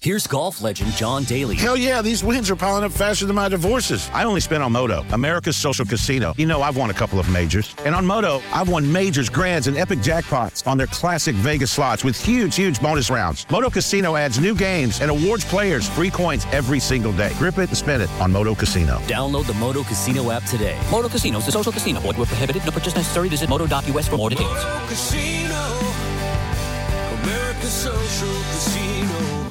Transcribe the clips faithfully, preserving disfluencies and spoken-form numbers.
Here's golf legend John Daly. Hell yeah, these wins are piling up faster than my divorces. I only spent on Moto, America's social casino. You know, I've won a couple of majors. And on Moto, I've won majors, grands, and epic jackpots on their classic Vegas slots with huge, huge bonus rounds. Moto Casino adds new games and awards players free coins every single day. Grip it and spin it on Moto Casino. Download the Moto Casino app today. Moto Casino is a social casino. Void where prohibited. No purchase necessary. Visit moto dot u s for more details. Moto Casino, America's social casino.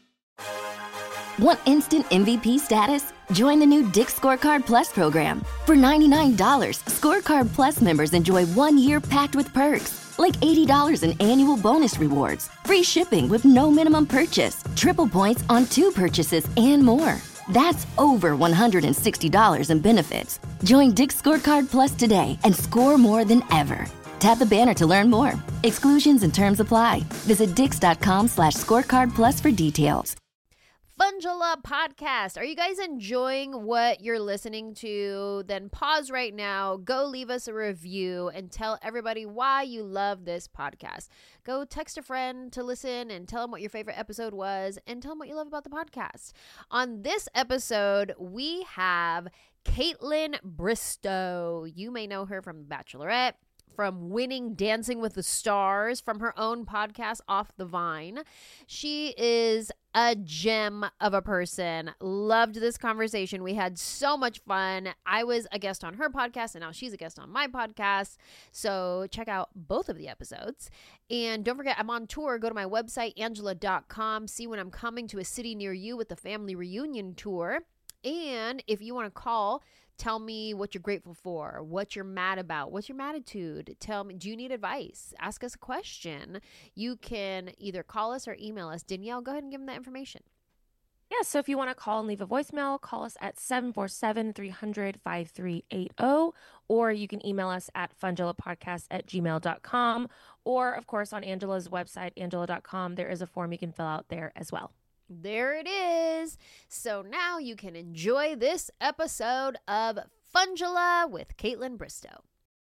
Want instant M V P status? Join the new Dick's Scorecard Plus program. For ninety-nine dollars, Scorecard Plus members enjoy one year packed with perks, like eighty dollars in annual bonus rewards, free shipping with no minimum purchase, triple points on two purchases, and more. That's over one hundred sixty dollars in benefits. Join Dick's Scorecard Plus today and score more than ever. Tap the banner to learn more. Exclusions and terms apply. Visit dix.com slash scorecard plus for details. Fungela podcast. Are you guys enjoying what you're listening to? Then pause right now, go leave us a review, and tell everybody why you love this podcast. Go text a friend to listen and tell them what your favorite episode was and tell them what you love about the podcast. On this episode, we have Kaitlyn Bristowe. You may know her from Bachelorette, from winning Dancing with the Stars, from her own podcast, Off the Vine. She is a gem of a person. Loved this conversation. We had so much fun. I was a guest on her podcast, and now she's a guest on my podcast. So check out both of the episodes. And don't forget, I'm on tour. Go to my website, angela dot com. See when I'm coming to a city near you with the family reunion tour. And if you want to call, tell me what you're grateful for, what you're mad about, what's your attitude. Tell me, do you need advice? Ask us a question. You can either call us or email us. Danielle, go ahead and give them that information. Yeah, so if you want to call and leave a voicemail, call us at seven four seven, three hundred, five three eight zero, or you can email us at fungelapodcast at gmail dot com, or, of course, on Angela's website, angela dot com, there is a form you can fill out there as well. There it is. So now you can enjoy this episode of Fungela with Kaitlyn Bristowe.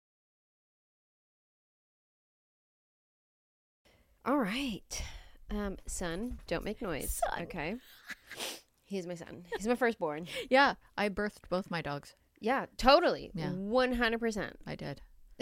All right. Um, son, don't make noise. Son. Okay. He's my son. He's my firstborn. Yeah, I birthed both my dogs. Yeah, totally. Yeah. one hundred percent. I did.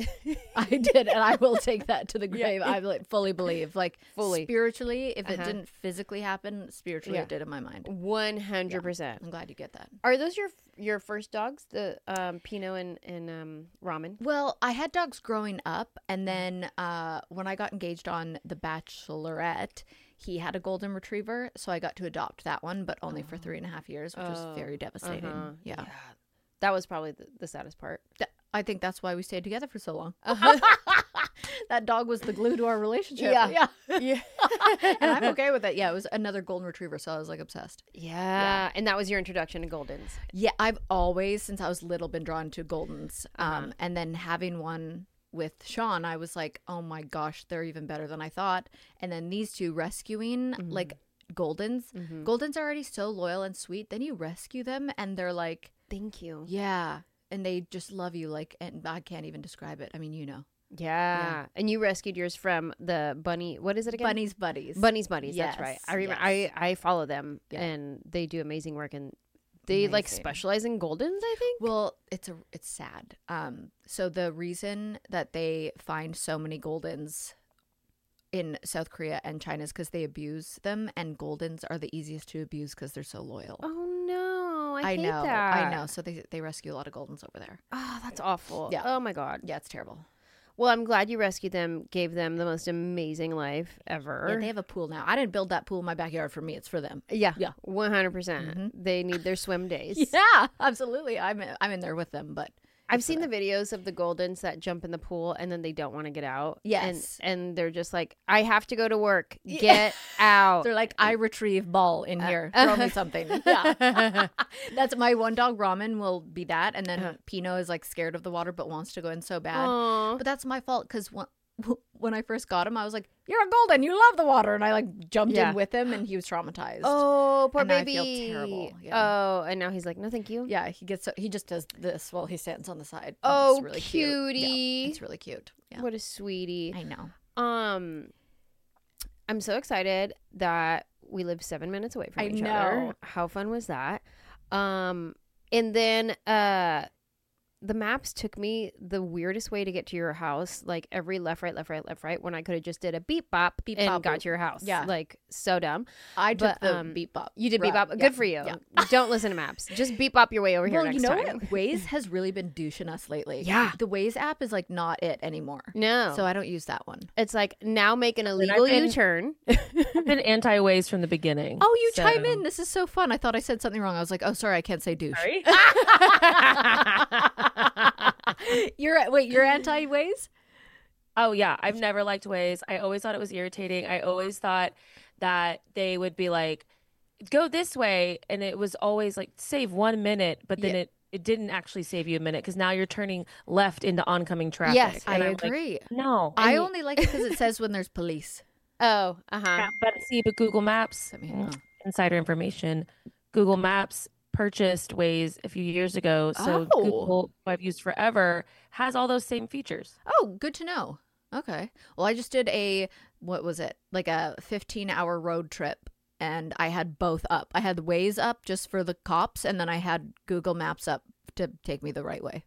I did, and I will take that to the grave. Yeah. I like, fully believe, like fully spiritually, if uh-huh. it didn't physically happen, spiritually yeah. it did in my mind. one hundred percent. Yeah. I'm glad you get that. Are those your your first dogs, the um, Pinot and, and um, Ramen? Well, I had dogs growing up, and then uh, when I got engaged on The Bachelorette, he had a golden retriever, so I got to adopt that one, but only oh. for three and a half years, which oh. was very devastating. Uh-huh. Yeah. yeah. That was probably the, the saddest part. That, I think that's why we stayed together for so long. Uh-huh. That dog was the glue to our relationship. Yeah. Yeah. yeah. And I'm okay with it. Yeah, it was another golden retriever, so I was like obsessed. Yeah. yeah. And that was your introduction to Goldens. Yeah, I've always, since I was little, been drawn to Goldens. Uh-huh. Um, and then having one with Sean, I was like, oh my gosh, they're even better than I thought. And then these two rescuing, mm-hmm. like Goldens. Mm-hmm. Goldens are already so loyal and sweet. Then you rescue them and they're like, thank you. Yeah. And they just love you, like, and I can't even describe it. I mean, you know. Yeah. yeah. And you rescued yours from the bunny, what is it again? Bunny's Buddies. Bunny's Buddies, yes. that's right. I remember, yes. I, I follow them, yeah. and they do amazing work, and they, amazing. like, specialize in Goldens, I think? Well, it's a it's sad. Um, So the reason that they find so many Goldens in South Korea and China is because they abuse them, and Goldens are the easiest to abuse because they're so loyal. Oh, no. I, I hate know, that. I know. So they they rescue a lot of Goldens over there. Oh, that's awful. Yeah. Oh my God. Yeah, it's terrible. Well, I'm glad you rescued them, gave them the most amazing life ever. Yeah, they have a pool now. I didn't build that pool in my backyard for me. It's for them. Yeah. Yeah. one hundred percent. Mm-hmm. They need their swim days. Yeah, absolutely. I'm in, I'm in there with them, but I've seen the videos of the Goldens that jump in the pool and then they don't want to get out. Yes. And, and they're just like, I have to go to work. Get out. They're like, I retrieve ball in here. Throw me something. Yeah. That's my one dog, Ramen, will be that. And then uh-huh. Pinot is like scared of the water but wants to go in so bad. Aww. But that's my fault because when, when I first got him, I was like, you're a golden. You love the water. And I like jumped yeah. in with him and he was traumatized. Oh, poor and baby. I feel terrible. Yeah. Oh, and now he's like, no, thank you. Yeah, he gets so, he just does this while he stands on the side. Oh, it's really cutie. Cute. Yeah, it's really cute. Yeah. What a sweetie. I know. Um, I'm so excited that We live seven minutes away from I each know. other. How fun was that? Um, and then uh, the maps took me the weirdest way to get to your house. Like every left, right, left, right, left, right. When I could have just did a beep bop Beep, and bop, got boop. to your house. Yeah. Like so dumb. I took But, the um, beep bop. You did beep route. bop. Yeah. Good for you. Yeah. Don't listen to maps. Just beep bop your way over here Well, next you know time. what? Waze has really been douching us lately. Yeah. The Waze app is like not it anymore. No. So I don't use that one. It's like now make an I've illegal been- U-turn. I've been anti-Waze from the beginning. Oh, you so- chime in. This is so fun. I thought I said something wrong. I was like, oh, sorry, I can't say douche. Sorry. You're wait, you're anti Waze? Oh yeah, I've never liked Waze. I always thought it was irritating. I always thought that they would be like, go this way, and it was always like save one minute, but then Yeah. it it didn't actually save you a minute because now you're turning left into oncoming traffic. Yes, I And I'm like, agree. no, I And- only like it because it says when there's police. Oh, uh-huh. yeah, but see, but Google Maps, Let me- mm, insider information, Google Maps purchased Waze a few years ago, so Oh. Google, who I've used forever, has all those same features. Oh, good to know. Okay. Well, I just did a, what was it? Like a fifteen hour road trip. And I had both up. I had Waze up just for the cops. And then I had Google Maps up to take me the right way.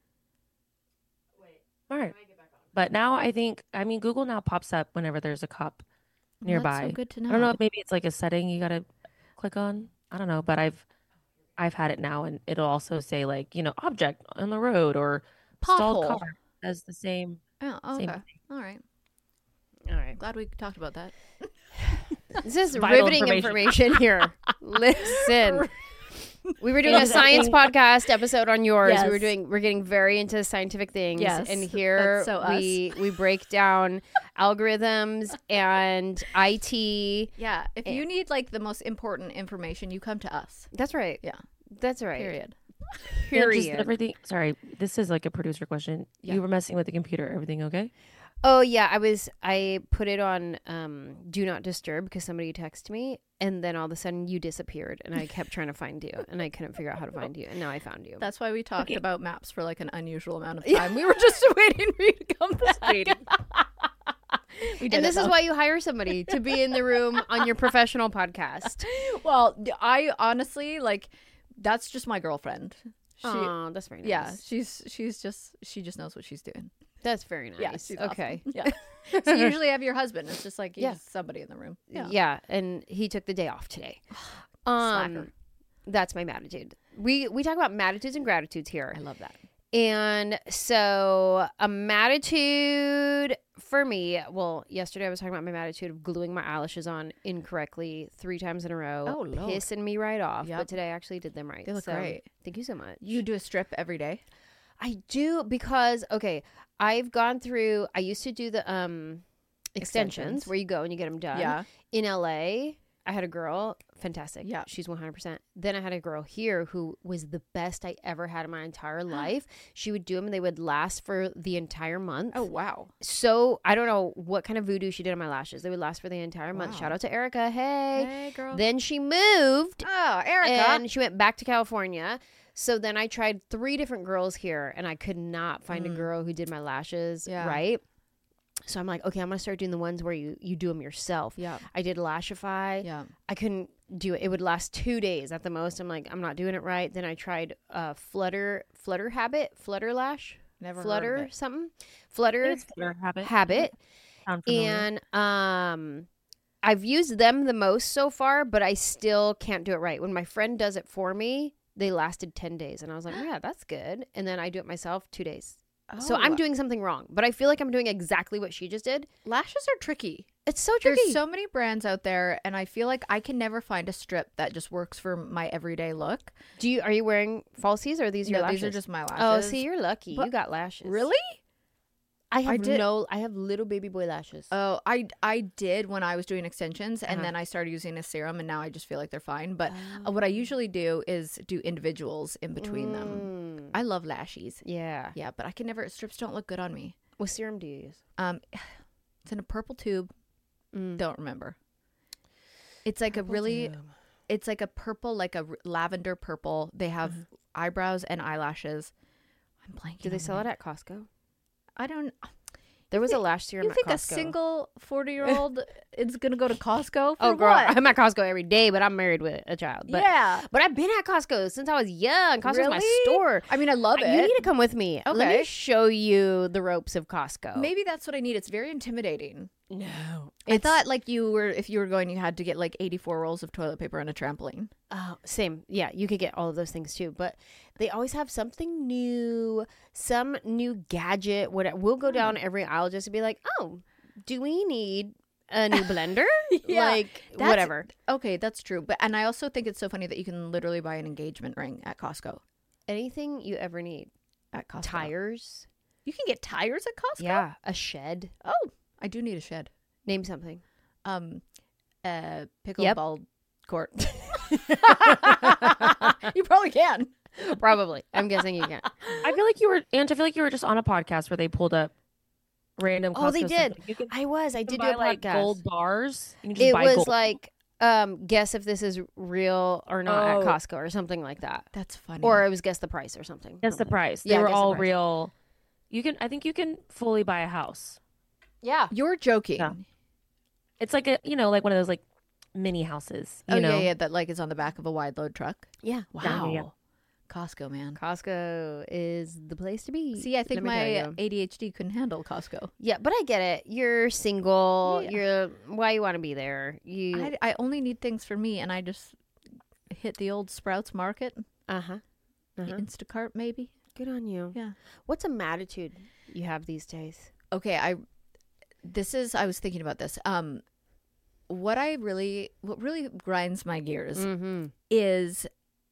All right. But now I think, I mean, Google now pops up whenever there's a cop Well, nearby. That's so good to know. I don't know if maybe it's like a setting you got to click on. I don't know, but I've I've had it now, and it'll also say like, you know, object on the road or stalled Pothole. car as the same. Oh, Same okay. All right. All right. Glad we talked about that. This is Vital riveting information. information here. Listen. We were doing a Is that science thing- podcast episode on yours. We were Yes. doing we're getting very into scientific things. Yes, And here that's so we we break down algorithms and I T. Yeah. If you need like the most important information, you come to us. That's right. Yeah. That's right. Period. Yeah, just Period. everything. Sorry, this is like a producer question. Yeah. You were messing with the computer. Everything okay? Oh yeah, I was I put it on um do not disturb because somebody texted me and then all of a sudden you disappeared and I kept trying to find you and I couldn't figure out how to find you and now I found you. That's why we talked about maps for like an unusual amount of time. We were just waiting for you to come back. waiting. We did And it, this is though. why you hire somebody to be in the room on your professional podcast. Well, I honestly like that's just my girlfriend. She, Oh, that's very nice. yeah, she's she's just she just knows what she's doing. That's very nice. Yeah, she's awesome. okay. Yeah. So you usually have your husband. It's just like Yeah. yeah, somebody in the room. Yeah. Yeah. and he took the day off today. Um Slacker. that's my matitude. We we talk about matitudes and gratitudes here. I love that. And so a matitude for me, well, yesterday I was talking about my matitude of gluing my eyelashes on incorrectly three times in a row, Oh, Lord. pissing me right off. Yep. But today I actually did them right. They look So, great. Thank you so much. You do a strip every day. I do because okay, I've gone through. I used to do the um extensions, Extensions. where you go and you get them done. Yeah. In L A, I had a girl, fantastic. Yeah. She's one hundred percent. Then I had a girl here who was the best I ever had in my entire life. She would do them and they would last for the entire month. Oh wow. So I don't know what kind of voodoo she did on my lashes. They would last for the entire month. Wow. Shout out to Erica. Hey. Hey girl. Then she moved oh, Erica. and she went back to California. So then I tried three different girls here and I could not find a girl who did my lashes Yeah. right. So I'm like, okay, I'm going to start doing the ones where you, you do them yourself. Yeah. I did Lashify. Yeah. I couldn't do it. It would last two days at the most. I'm like, I'm not doing it right. Then I tried uh, Flutter, Flutter Habit, Flutter Lash, Never Flutter heard of it. something, Flutter It's Flutter habit. Habit. Sound familiar? And um, I've used them the most so far, but I still can't do it right. When my friend does it for me, they lasted ten days. And I was like, yeah, that's good. And then I do it myself two days. So I'm Oh. doing something wrong, but I feel like I'm doing exactly what she just did. Lashes are tricky. It's so tricky. There's so many brands out there, and I feel like I can never find a strip that just works for my everyday look. do you are you wearing falsies or are these your No, lashes? these are just my lashes. Oh, see, you're lucky. But- you got lashes. Really? I have I did- no. I have little baby boy lashes. Oh, I I did when I was doing extensions, and Uh-huh. then I started using a serum, and now I just feel like they're fine. But uh, Oh. what I usually do is do individuals in between them. Mm. I love lashes. Yeah. Yeah, but I can never. Strips don't look good on me. What serum do you use? Um, it's in a purple tube. Mm. Don't remember. It's like a really. It's like a purple, like a r- lavender purple. They have eyebrows and eyelashes. I'm blanking. Do they on sell the it name. at Costco? I don't. There was a last year. You I'm think at a Costco. single forty-year-old is going to go to Costco for Oh, girl, what? I'm at Costco every day, but I'm married with a child. But, yeah. But I've been at Costco since I was young. Costco's my Really? store. I mean, I love You it. need to come with me. Let Okay. me show you the ropes of Costco. Maybe that's what I need. It's very intimidating. No. I thought like you were, if you were going, you had to get like eighty-four rolls of toilet paper and a trampoline. Oh, same. Yeah, you could get all of those things too. But they always have something new, some new gadget. Whatever. We'll go down every aisle just to be like, oh, do we need a new blender? Yeah, like, that's- whatever. Okay, that's true. But and I also think it's so funny that you can literally buy an engagement ring at Costco. Anything you ever need. At Costco. Tires. You can get tires at Costco? Yeah. A shed. Oh, I do need a shed. Name something. Um, uh, Yep. pickleball court. You probably can. Probably. I'm guessing you can. I feel like you were, Aunt, I feel like you were just on a podcast where they pulled up random Oh, they Costco did. stuff. You can, I was. I you can did do buy, a like podcast. gold bars. You can just It buy was gold. like, um, guess if this is real or not Oh. at Costco or something like that. That's funny. Or it was guess the price or something. Guess the price. They Yeah, were guess the all price. real. You can, I think you can fully buy a house. Yeah. You're joking. Yeah. It's like a, you know, like one of those like mini houses. You Oh know? yeah, yeah. That like is on the back of a wide load truck. Yeah. Wow. Yeah, yeah. Costco, man. Costco is the place to be. See, I think let me tell my you. A D H D couldn't handle Costco. Yeah, but I get it. You're single. Yeah. You're why you want to be there. You I, I only need things for me, and I just hit the old Sprouts Market, uh huh. Uh-huh. Instacart, maybe. Good on you. Yeah. What's a attitude you have these days? Okay, I. This is. I was thinking about this. Um, what I really, what really grinds my gears Mm-hmm. is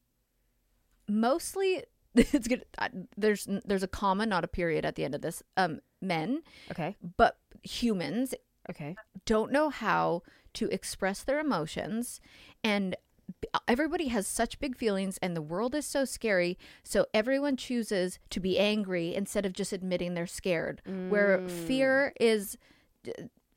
mostly. It's good. I- There's there's a comma, not a period, at the end of this. Um, men, Okay. but humans Okay. don't know how to express their emotions, and b- everybody has such big feelings, and the world is so scary, so everyone chooses to be angry instead of just admitting they're scared, where fear is d-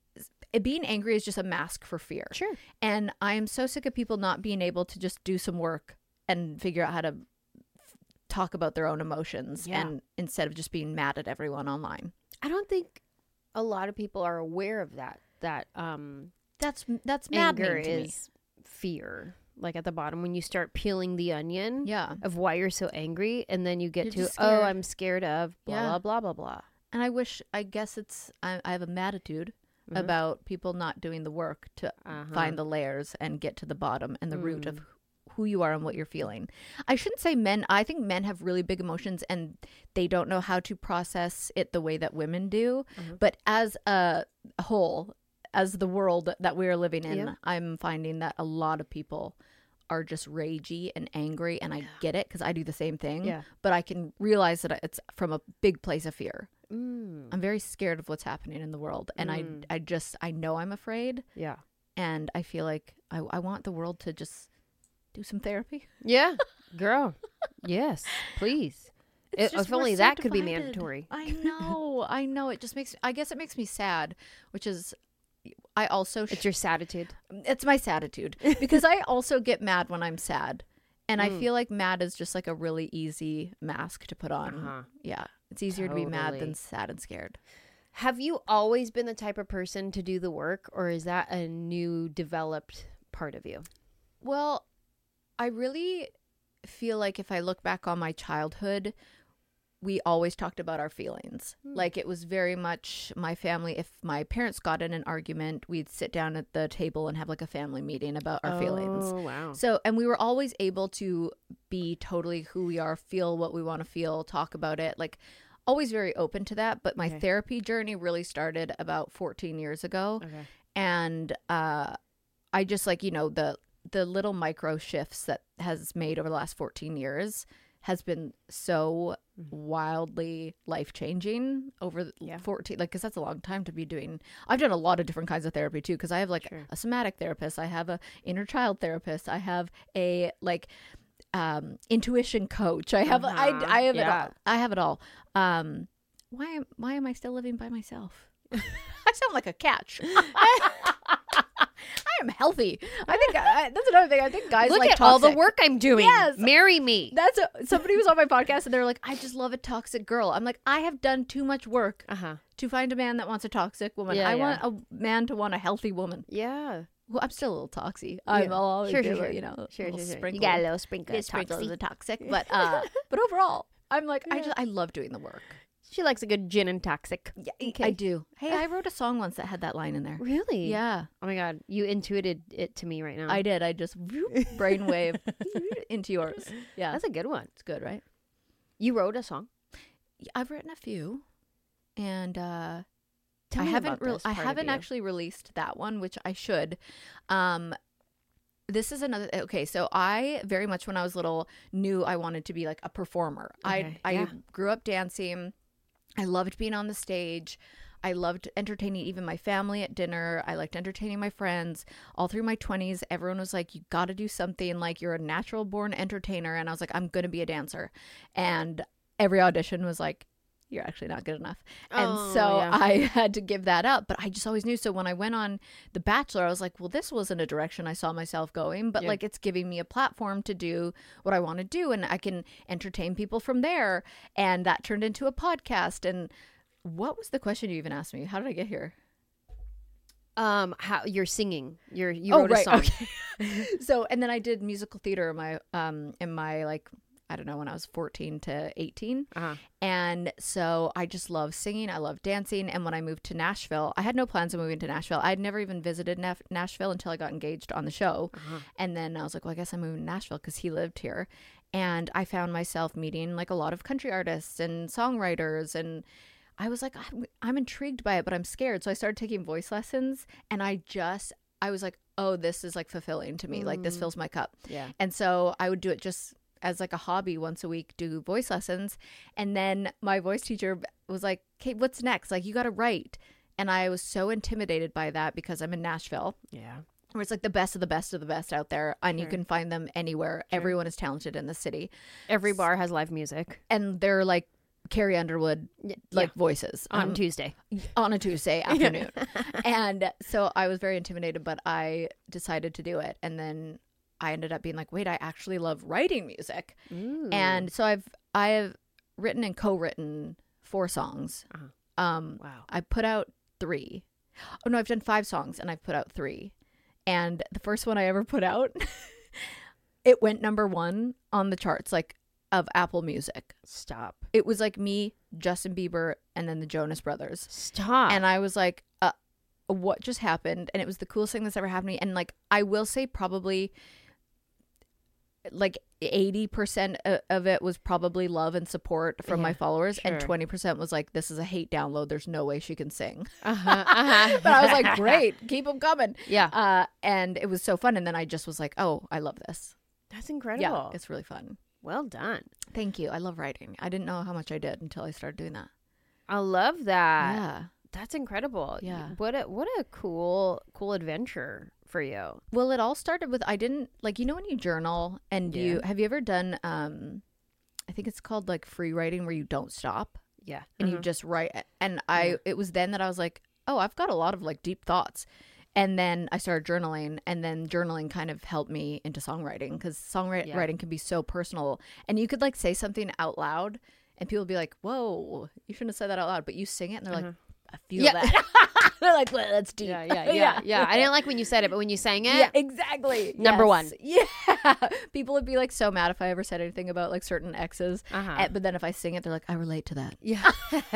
being angry is just a mask for fear. Sure. And I am so sick of people not being able to just do some work and figure out how to f- talk about their own emotions, Yeah. and instead of just being mad at everyone online. I don't think a lot of people are aware of that. That um, That's that's anger maddening to me. is fear. Like at the bottom, when you start peeling the onion Yeah. of why you're so angry, and then you get You're to, just oh, scared. I'm scared of blah, Yeah. blah, blah, blah, blah. And I wish, I guess it's, I, I have a matitude Mhm. about people not doing the work to Uh-huh. find the layers and get to the bottom and the root of who you are and what you're feeling. I shouldn't say men. I think men have really big emotions and they don't know how to process it the way that women do. Mhm. But as a whole, as the world that we're living in, Yep. I'm finding that a lot of people are just ragey and angry, and I get it because I do the same thing. Yeah. But I can realize that it's from a big place of fear. Mm. I'm very scared of what's happening in the world, and Mm. I I just I know I'm afraid, Yeah. and I feel like I I want the world to just do some therapy. Yeah. Girl. Yes. Please. It's If just if only we're so that could be divided. mandatory. I know, I know. It just makes I guess it makes me sad, which is I also sh- It's your attitude. it's my saditude because I also get mad when I'm sad. And I Mm. feel like mad is just like a really easy mask to put on. Uh-huh. Yeah. It's easier to be mad Totally. than sad and scared. Have you always been the type of person to do the work, or is that a new developed part of you? Well, I really feel like if I look back on my childhood, we always talked about our feelings. Hmm. Like it was very much my family. If my parents got in an argument, we'd sit down at the table and have like a family meeting about our feelings. Oh, wow. So, and we were always able to be totally who we are, feel what we want to feel, talk about it. Like, always very open to that. But my Okay. therapy journey really started about fourteen years ago. Okay. And uh, I just like, you know, the the little micro shifts that has made over the last fourteen years has been so wildly life changing over the Yeah. fourteen, like, because that's a long time to be doing. I've done a lot of different kinds of therapy too, because I have like Sure. a somatic therapist, I have a inner child therapist, I have a like um intuition coach, I have Uh-huh. I, I have it Yeah. all. I have it all. Um, why am why am I still living by myself? I sound like a catch. I am healthy. I think I, that's another thing. I think guys Look like at all the toxic. work I'm doing. Yes. Marry me. That's a, somebody was on my podcast and they were like, I just love a toxic girl. I'm like, I have done too much work Uh huh. to find a man that wants a toxic woman. Yeah, I yeah. want a man to want a healthy woman. Yeah. Well, I'm still a little toxic. I'm Yeah. I'll always Sure, do sure, a, sure. you know, Sure, little sure, sure. You sprinkle. got a little sprinkle Yeah, of sprinkles toxic. of toxic, but uh, but overall, I'm like, I Yeah. just I love doing the work. She likes a good gin and toxic. Yeah, Okay. I do. Hey, I wrote a song once that had that line in there. Really? Yeah, Oh my god, you intuited it to me right now. I did. I just brainwave into yours. Yeah, That's a good one. it's good, right? You wrote a song. I've written a few, and uh, Tell I me haven't. about Re- this I part of haven't you. actually released that one, which I should. Um, this is another. Okay, so I very much when I was little knew I wanted to be like a performer. Okay, I I yeah. grew up dancing. I loved being on the stage. I loved entertaining even my family at dinner. I liked entertaining my friends. All through my twenties, everyone was like, you got to do something. Like, you're a natural born entertainer. And I was like, I'm going to be a dancer. And every audition was like, you're actually not good enough. And Oh, so yeah. I had to give that up. But I just always knew. So when I went on The Bachelor, I was like, well, this wasn't a direction I saw myself going. But Yeah. like, it's giving me a platform to do what I want to do. And I can entertain people from there. And that turned into a podcast. And what was the question you even asked me? How did I get here? Um, how you're singing? You're you Oh, wrote right, a song. okay. So, and then I did musical theater in my, um, in my like, I don't know, when I was fourteen to eighteen. Uh-huh. And so I just love singing. I love dancing. And when I moved to Nashville, I had no plans of moving to Nashville. I'd never even visited Naf- Nashville until I got engaged on the show. Uh-huh. And then I was like, well, I guess I'm moving to Nashville because he lived here. And I found myself meeting like a lot of country artists and songwriters. And I was like, I'm, I'm intrigued by it, but I'm scared. So I started taking voice lessons. And I just, I was like, oh, this is like fulfilling to me. Like, this fills my cup. Yeah. And so I would do it just as like a hobby once a week, do voice lessons. And then my voice teacher was like, okay, what's next? Like, you got to write. And I was so intimidated by that because I'm in Nashville, Yeah. where it's like the best of the best of the best out there. And you Sure. can find them anywhere. Everyone is talented in the city. Every bar has live music And they're like Carrie Underwood, Y- like yeah. voices. on Um, Tuesday. on a Tuesday afternoon. And so I was very intimidated, but I decided to do it. And then I ended up being like, wait, I actually love writing music. And so I've I have written and co-written four songs. Uh-huh. Um, Wow. I put out three. Oh no, I've done five songs and I've put out three. And the first one I ever put out, it went number one on the charts, like of Apple Music. Stop. It was like me, Justin Bieber, and then the Jonas Brothers. Stop. And I was like, uh, what just happened? And it was the coolest thing that's ever happened to me. And like, I will say probably like eighty percent of it was probably love and support from Yeah, my followers. sure. And twenty percent was like, this is a hate download. There's no way she can sing. uh-huh, uh-huh. But I was like, great, keep them coming. Yeah. Uh, and it was so fun. And then I just was like, oh, I love this. That's incredible. Yeah, it's really fun. Well done. Thank you. I love writing. I didn't know how much I did until I started doing that. I love that. Yeah. That's incredible. Yeah. What a what a cool cool adventure for you. Well, it all started with I didn't like you know when you journal and you have you ever done um I think it's called like free writing where you don't stop Yeah. and you just write and I it was then that I was like, "Oh, I've got a lot of like deep thoughts." And then I started journaling and then journaling kind of helped me into songwriting cuz songwriting Yeah. writing can be so personal and you could like say something out loud and people would be like, "Whoa, you shouldn't have said that out loud." But you sing it and they're like, "I feel Yeah. that." They're like, well, that's deep. Yeah, yeah, yeah, yeah. I didn't like when you said it, but when you sang it, Yeah, exactly. Number one. Yes. Yeah. People would be like so mad if I ever said anything about like certain exes. Uh-huh. Eh, but then if I sing it, they're like, I relate to that. yeah.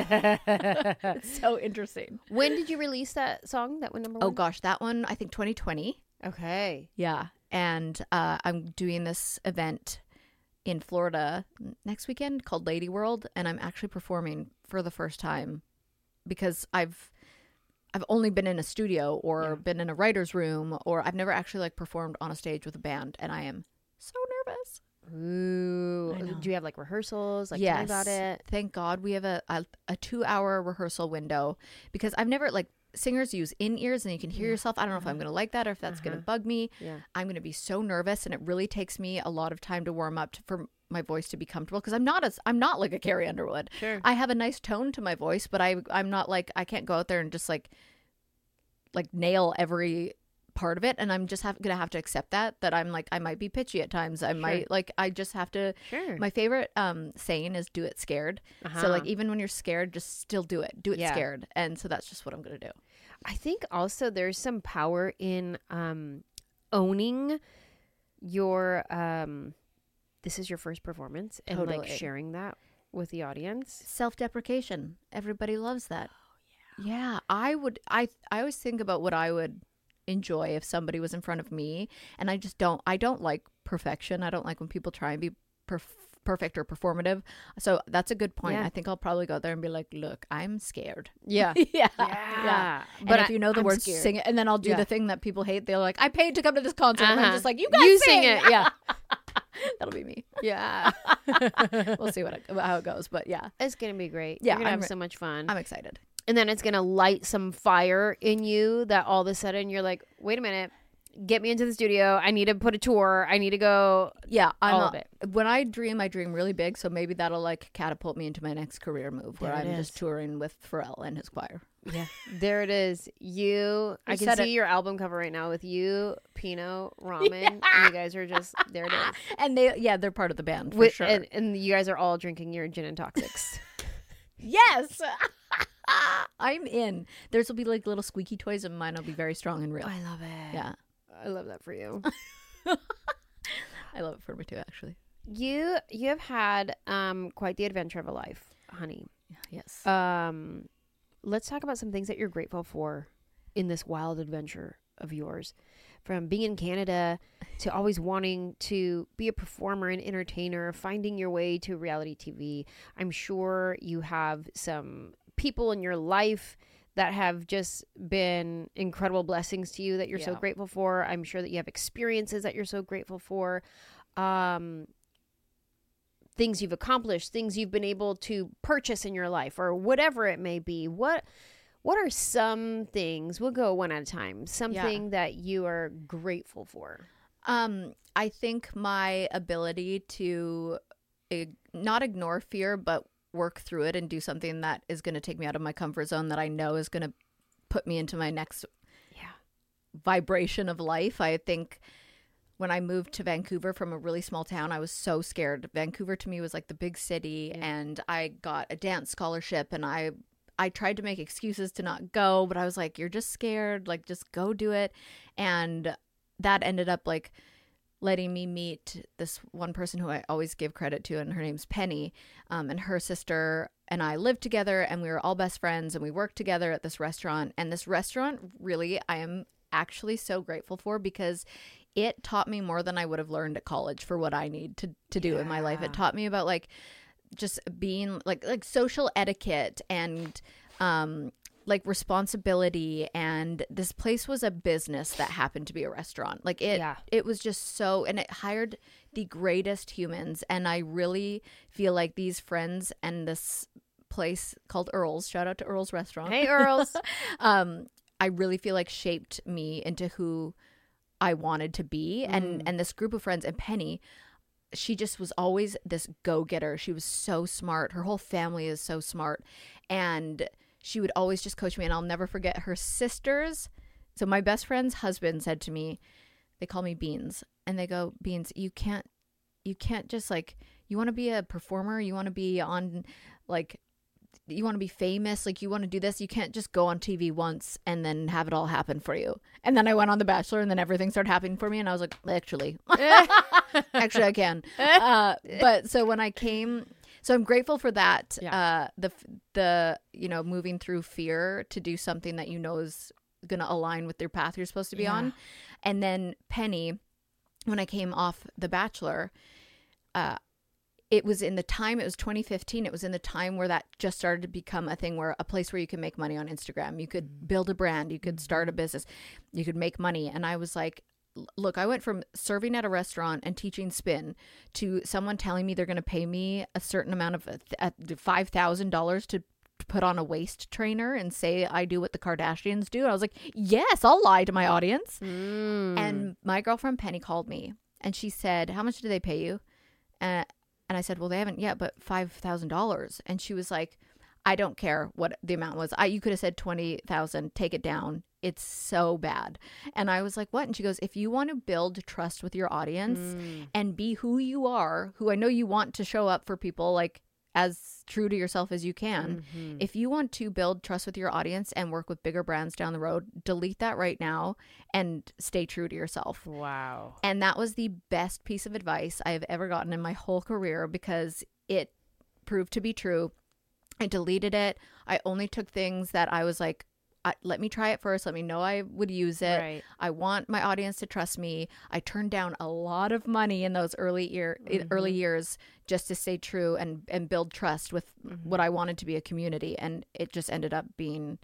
It's so interesting. When did you release that song that went number one? Oh gosh, that one, I think twenty twenty. Okay. Yeah. And uh, I'm doing this event in Florida next weekend called Lady World. And I'm actually performing for the first time because I've I've only been in a studio or Yeah. been in a writer's room or I've never actually like performed on a stage with a band. And I am so nervous. Ooh. I know. Do you have like rehearsals? Like, yes. tell me about it. Thank God we have a, a, a two hour rehearsal window because I've never like singers use in ears and you can hear yourself. I don't know if I'm going to like that or if that's going to bug me. Yeah. I'm going to be so nervous and it really takes me a lot of time to warm up to, for my voice to be comfortable because I'm not as I'm not like a Carrie Underwood. Sure. I have a nice tone to my voice, but I I'm not like I can't go out there and just like like nail every part of it, and I'm just have, gonna have to accept that that I'm like I might be pitchy at times. I might like I just have to. Sure. My favorite um saying is "do it scared." Uh-huh. So like even when you're scared, just still do it. Do it Yeah. scared, and so that's just what I'm gonna do. I think also there's some power in um, owning your um, this is your first performance and like Totally. sharing that with the audience. Self-deprecation. Everybody loves that. Oh yeah. Yeah. I would. I I always think about what I would enjoy if somebody was in front of me, and I just don't. I don't like perfection. I don't like when people try and be perf- perfect or performative. So that's a good point. Yeah. I think I'll probably go there and be like, "Look, I'm scared." Yeah. yeah. Yeah. But But if I- you know the I'm words, scared. sing it, and then I'll do Yeah. the thing that people hate. They're like, "I paid to come to this concert," and I'm Uh-huh. just like, "You guys You sing, sing it. Yeah. That'll be me. Yeah. We'll see what it, how it goes, but yeah, It's going to be great. Yeah, You're going to I'm have re- so much fun. I'm excited. And then it's going to light some fire in you that all of a sudden you're like, wait a minute, get me into the studio. I need to put a tour. I need to go. Yeah, I'm All a- of it. When I dream, I dream really big. So maybe that'll like catapult me into my next career move, where There it I'm is. just touring with Pharrell and his choir. Yeah. There it is. You, I You can said see it. your album cover right now with you, Pinot, Ramen. And you guys are just, there it is. And they, yeah, they're part of the band for With, sure. and, and you guys are all drinking your gin and toxics. yes, I'm in. Theirs will be like little squeaky toys, and mine will be very strong and real. I love it. Yeah, I love that for you. I love it for me too. Actually, You, you have had um quite the adventure of a life, honey. yes. Um, let's talk about some things that you're grateful for in this wild adventure of yours. From being in Canada to always wanting to be a performer and entertainer, finding your way to reality T V. I'm sure you have some people in your life that have just been incredible blessings to you that you're so Yeah. grateful for. I'm sure that you have experiences that you're so grateful for. Um, things you've accomplished, things you've been able to purchase in your life, or whatever it may be. What what are some things, we'll go one at a time, something that you are grateful for? Um, I think my ability to ig- not ignore fear, but work through it and do something that is going to take me out of my comfort zone that I know is going to put me into my next Yeah. vibration of life. I think when I moved to Vancouver from a really small town, I was so scared. Vancouver to me was like the big city, and I got a dance scholarship, and I I tried to make excuses to not go, but I was like, you're just scared, like just go do it. And that ended up like letting me meet this one person who I always give credit to, and her name's Penny, um, and her sister and I lived together, and we were all best friends, and we worked together at this restaurant. And this restaurant, really, I am actually so grateful for, because it taught me more than I would have learned at college for what I need to, to do in my life. It taught me about like just being like like social etiquette and um like responsibility, and this place was a business that happened to be a restaurant. Like it Yeah. it was just so, and it hired the greatest humans, and I really feel like these friends and this place called Earl's, shout out to Earl's Restaurant. Hey, Earls. um I really feel like shaped me into who I wanted to be. And and this group of friends, and Penny, she just was always this go-getter. She was so smart. Her whole family is so smart. And she would always just coach me, and I'll never forget her sisters. So my best friend's husband said to me, they call me Beans, and they go, Beans, you can't you can't just like, you want to be a performer, you want to be on like you want to be famous, like you want to do this, you can't just go on T V once and then have it all happen for you. And then I went on The Bachelor, and then everything started happening for me, and I was like, actually, actually I can. Uh, but so when I came, so I'm grateful for that. Yeah. Uh, the the you know moving through fear to do something that you know is going to align with your path you're supposed to be Yeah. on. And then Penny, when I came off The Bachelor, uh, it was in the time, it was twenty fifteen, it was in the time where that just started to become a thing, where a place where you could make money on Instagram. You could build a brand, you could start a business, you could make money. And I was like, l- look, I went from serving at a restaurant and teaching spin to someone telling me they're going to pay me a certain amount of uh, five thousand dollars to put on a waist trainer and say I do what the Kardashians do. I was like, yes, I'll lie to my audience. Mm. And my girlfriend Penny called me, and she said, how much do they pay you? Uh, and I said, well, they haven't yet, but five thousand dollars. And she was like, I don't care what the amount was. I you could have said twenty thousand, take it down. It's so bad. And I was like, what? And she goes, if you want to build trust with your audience mm. and be who you are, who I know you want to show up for people, like as true to yourself as you can. Mm-hmm. If you want to build trust with your audience and work with bigger brands down the road, delete that right now and stay true to yourself. Wow. And that was the best piece of advice I have ever gotten in my whole career because it proved to be true. I deleted it. I only took things that I was like, I, let me try it first. Let me know I would use it. Right. I want my audience to trust me. I turned down a lot of money in those early year mm-hmm. early years just to stay true and, and build trust with mm-hmm. what I wanted to be a community. And it just ended up being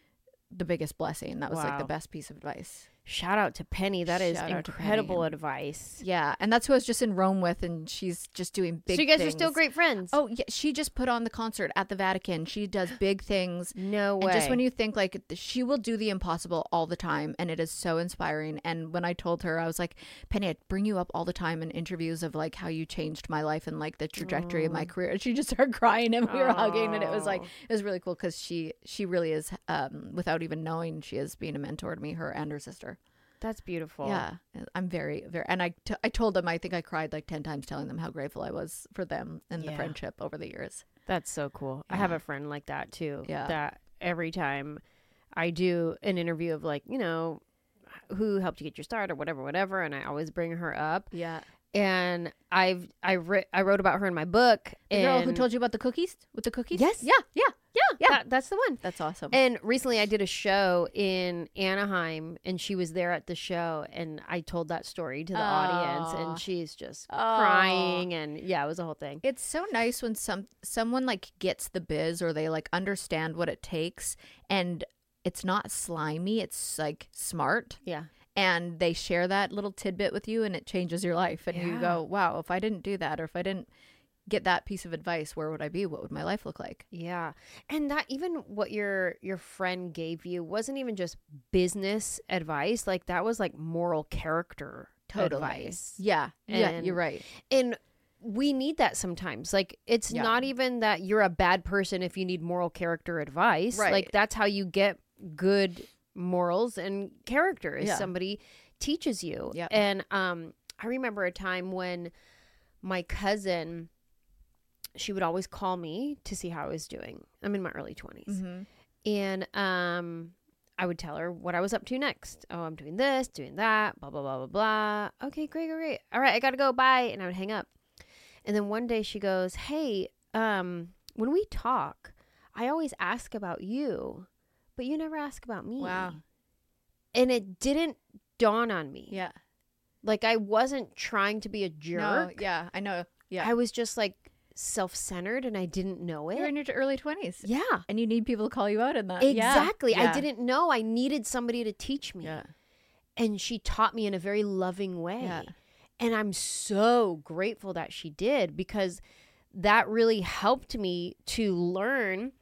the biggest blessing. That was wow. like the best piece of advice. Shout out to Penny. That is Shout incredible advice. Yeah. And that's who I was just in Rome with. And she's just doing big So you guys things. are still great friends? Oh, yeah. She just put on the concert at the Vatican. She does big things. No way. And just when you think like she will do the impossible all the time. And it is so inspiring. And when I told her, I was like, Penny, I bring you up all the time in interviews of like how you changed my life and like the trajectory oh. of my career. And she just started crying and we were oh. hugging. And it was like, it was really cool because she, she really is, um, without even knowing, she is being a mentor to me, her and her sister. That's beautiful. Yeah. I'm very, very, and I, t- I told them, I think I cried like ten times telling them how grateful I was for them and yeah. the friendship over the years. That's so cool. Yeah. I have a friend like that too. Yeah. That every time I do an interview of like, you know, who helped you get your start or whatever, whatever. And I always bring her up. Yeah. And I've, I, ri- I wrote about her in my book. The and girl who told you about the cookies with the cookies? Yes. Yeah. Yeah. Yeah. Yeah. That, that's the one. That's awesome. And recently I did a show in Anaheim and she was there at the show and I told that story to the Aww. audience and she's just Aww. crying and yeah, it was a whole thing. It's so nice when some someone like gets the biz or they like understand what it takes and it's not slimy. It's like smart. Yeah. And they share that little tidbit with you and it changes your life. And yeah. you go, wow, if I didn't do that or if I didn't get that piece of advice, where would I be? What would my life look like? Yeah. And that even what your your friend gave you wasn't even just business advice. Like that was like moral character totally. advice. Yeah. And, yeah, you're right. And we need that sometimes. Like it's yeah. not even that you're a bad person if you need moral character advice. Right. Like that's how you get good morals and character is yeah. somebody teaches you. Yeah. And um I remember a time when my cousin, she would always call me to see how I was doing. I'm in my early twenties. Mm-hmm. And um I would tell her what I was up to next. Oh, I'm doing this, doing that, blah, blah, blah, blah, blah. Okay, great, great, great. All right, I gotta go, bye. And I would hang up. And then one day she goes, hey, um, when we talk, I always ask about you, but you never ask about me. Wow. And it didn't dawn on me. Yeah. Like I wasn't trying to be a jerk. No, yeah, I know. Yeah. I was just like self-centered and I didn't know it. You're in your early twenties. Yeah. And you need people to call you out in that. Exactly. Yeah. I didn't know. I needed somebody to teach me. Yeah. And she taught me in a very loving way. Yeah. And I'm so grateful that she did because that really helped me to learn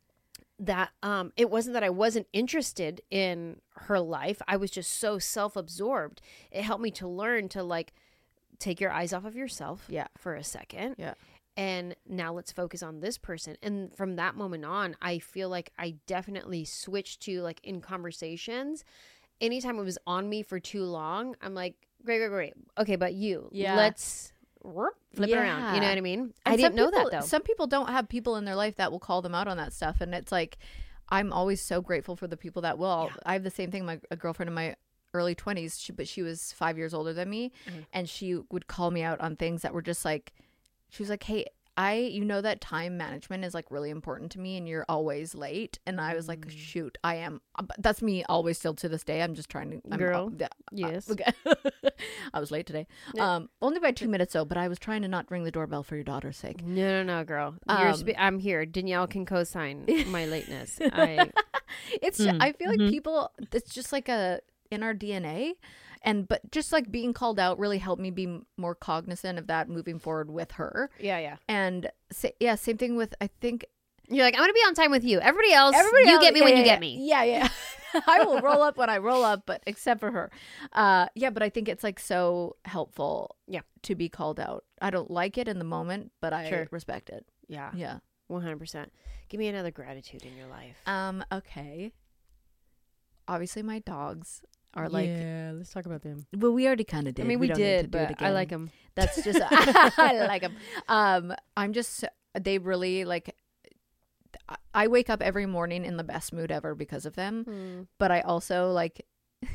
that um, it wasn't that I wasn't interested in her life. I was just so self-absorbed. It helped me to learn to like take your eyes off of yourself yeah. for a second. Yeah. And now let's focus on this person. And from that moment on, I feel like I definitely switched to like in conversations. Anytime it was on me for too long, I'm like, great, great, great. Okay, but you, yeah. let's whoop, flip yeah. it around. You know what I mean? And I didn't know people, that though. Some people don't have people in their life that will call them out on that stuff. And it's like, I'm always so grateful for the people that will. Yeah. I have the same thing. My a girlfriend in my early twenties, she, but she was five years older than me. Mm-hmm. And she would call me out on things that were just like, she was like, hey, I, you know that time management is like really important to me and you're always late. And I was like, shoot, I am. That's me always still to this day. I'm just trying to. I'm, Girl. Uh, yes. Uh, I was late today. Yeah. Um, only by two minutes though, but I was trying to not ring the doorbell for your daughter's sake. No, no, no, girl. You're Um, spe- I'm here. Danielle can co-sign my lateness. I, It's, Mm. I feel like Mhm. people, it's just like a, in our D N A. And, but just like being called out really helped me be more cognizant of that moving forward with her. yeah, yeah. And sa- yeah, same thing with, I think, You're like, I'm going to be on time with you. Everybody else, everybody you else- get me yeah, when yeah, you yeah. get me. Yeah, yeah. I will roll up when I roll up, but except for her. Uh, yeah, but I think it's like so helpful Yeah. to be called out. I don't like it in the moment, but I Sure. respect it. Yeah. Yeah. one hundred percent. Give me another gratitude in your life. Um, okay. Obviously, my dogs are like. Yeah, let's talk about them. Well, we already kind of did. I mean, we, don't need to did, do it but I again. like them. That's just. I like them. Um, I'm just. They really like. I- I wake up every morning in the best mood ever because of them, Mm. but I also like.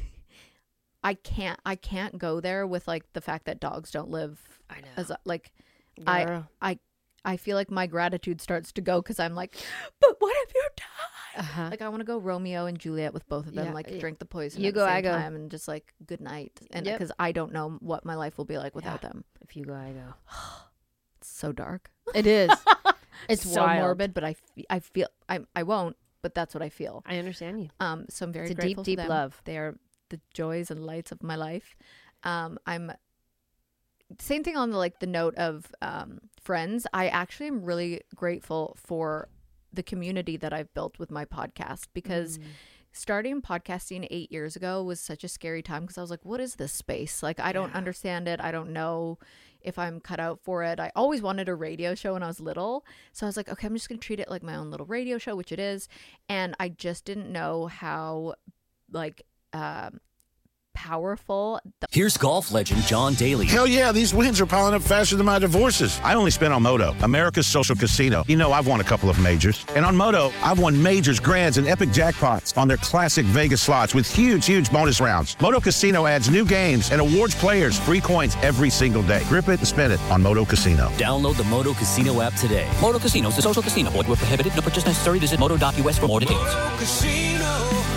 I can't. I can't go there with like the fact that dogs don't live. I know. As a, like, Girl. I. I. I feel like my gratitude starts to go because I'm like, but what have you done? Uh-huh. Like I want to go Romeo and Juliet with both of them, Yeah, like yeah. drink the poison. You at go, the same I go. time, and just like good night, and Yep. because I don't know what my life will be like without them. If you go, I go. It's so dark. It is. It's so wild. morbid, but I, f- I feel I I won't, but that's what I feel. I understand you. Um, so I'm very It's a deep, grateful deep to them. love. They are the joys and lights of my life. Um, I'm same thing on the like the note of um friends. I actually am really grateful for the community that I've built with my podcast because starting podcasting eight years ago was such a scary time because I was like, what is this space? Like, I don't understand it. I don't know if I'm cut out for it. I always wanted a radio show when I was little. So I was like, okay, I'm just going to treat it like my own little radio show, which it is. And I just didn't know how, like, um, powerful the Here's golf legend John Daly. Hell yeah, these wins are piling up faster than my divorces. I only spent on Moto, America's social casino. You know, I've won a couple of majors. And on Moto, I've won majors, grands, and epic jackpots on their classic Vegas slots with huge, huge bonus rounds. Moto Casino adds new games and awards players free coins every single day. Grip it and spin it on Moto Casino. Download the Moto Casino app today. Moto Casino is a social casino. Void where prohibited. No purchase necessary. Visit moto dot u s for more details. Moto Casino,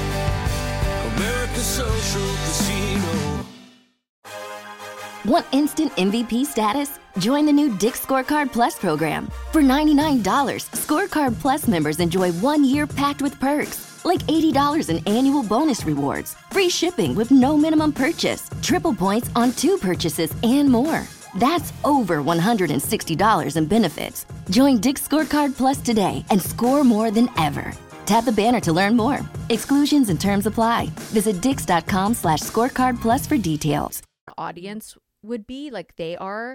America's social casino. Want instant M V P status? Join the new Dick's Scorecard Plus program. For ninety-nine dollars, Scorecard Plus members enjoy one year packed with perks, like eighty dollars in annual bonus rewards, free shipping with no minimum purchase, triple points on two purchases, and more. That's over one hundred sixty dollars in benefits. Join Dick's Scorecard Plus today and score more than ever. Tap the banner to learn more. Exclusions and terms apply. Visit dix.com slash scorecard plus for details. audience would be. Like, they are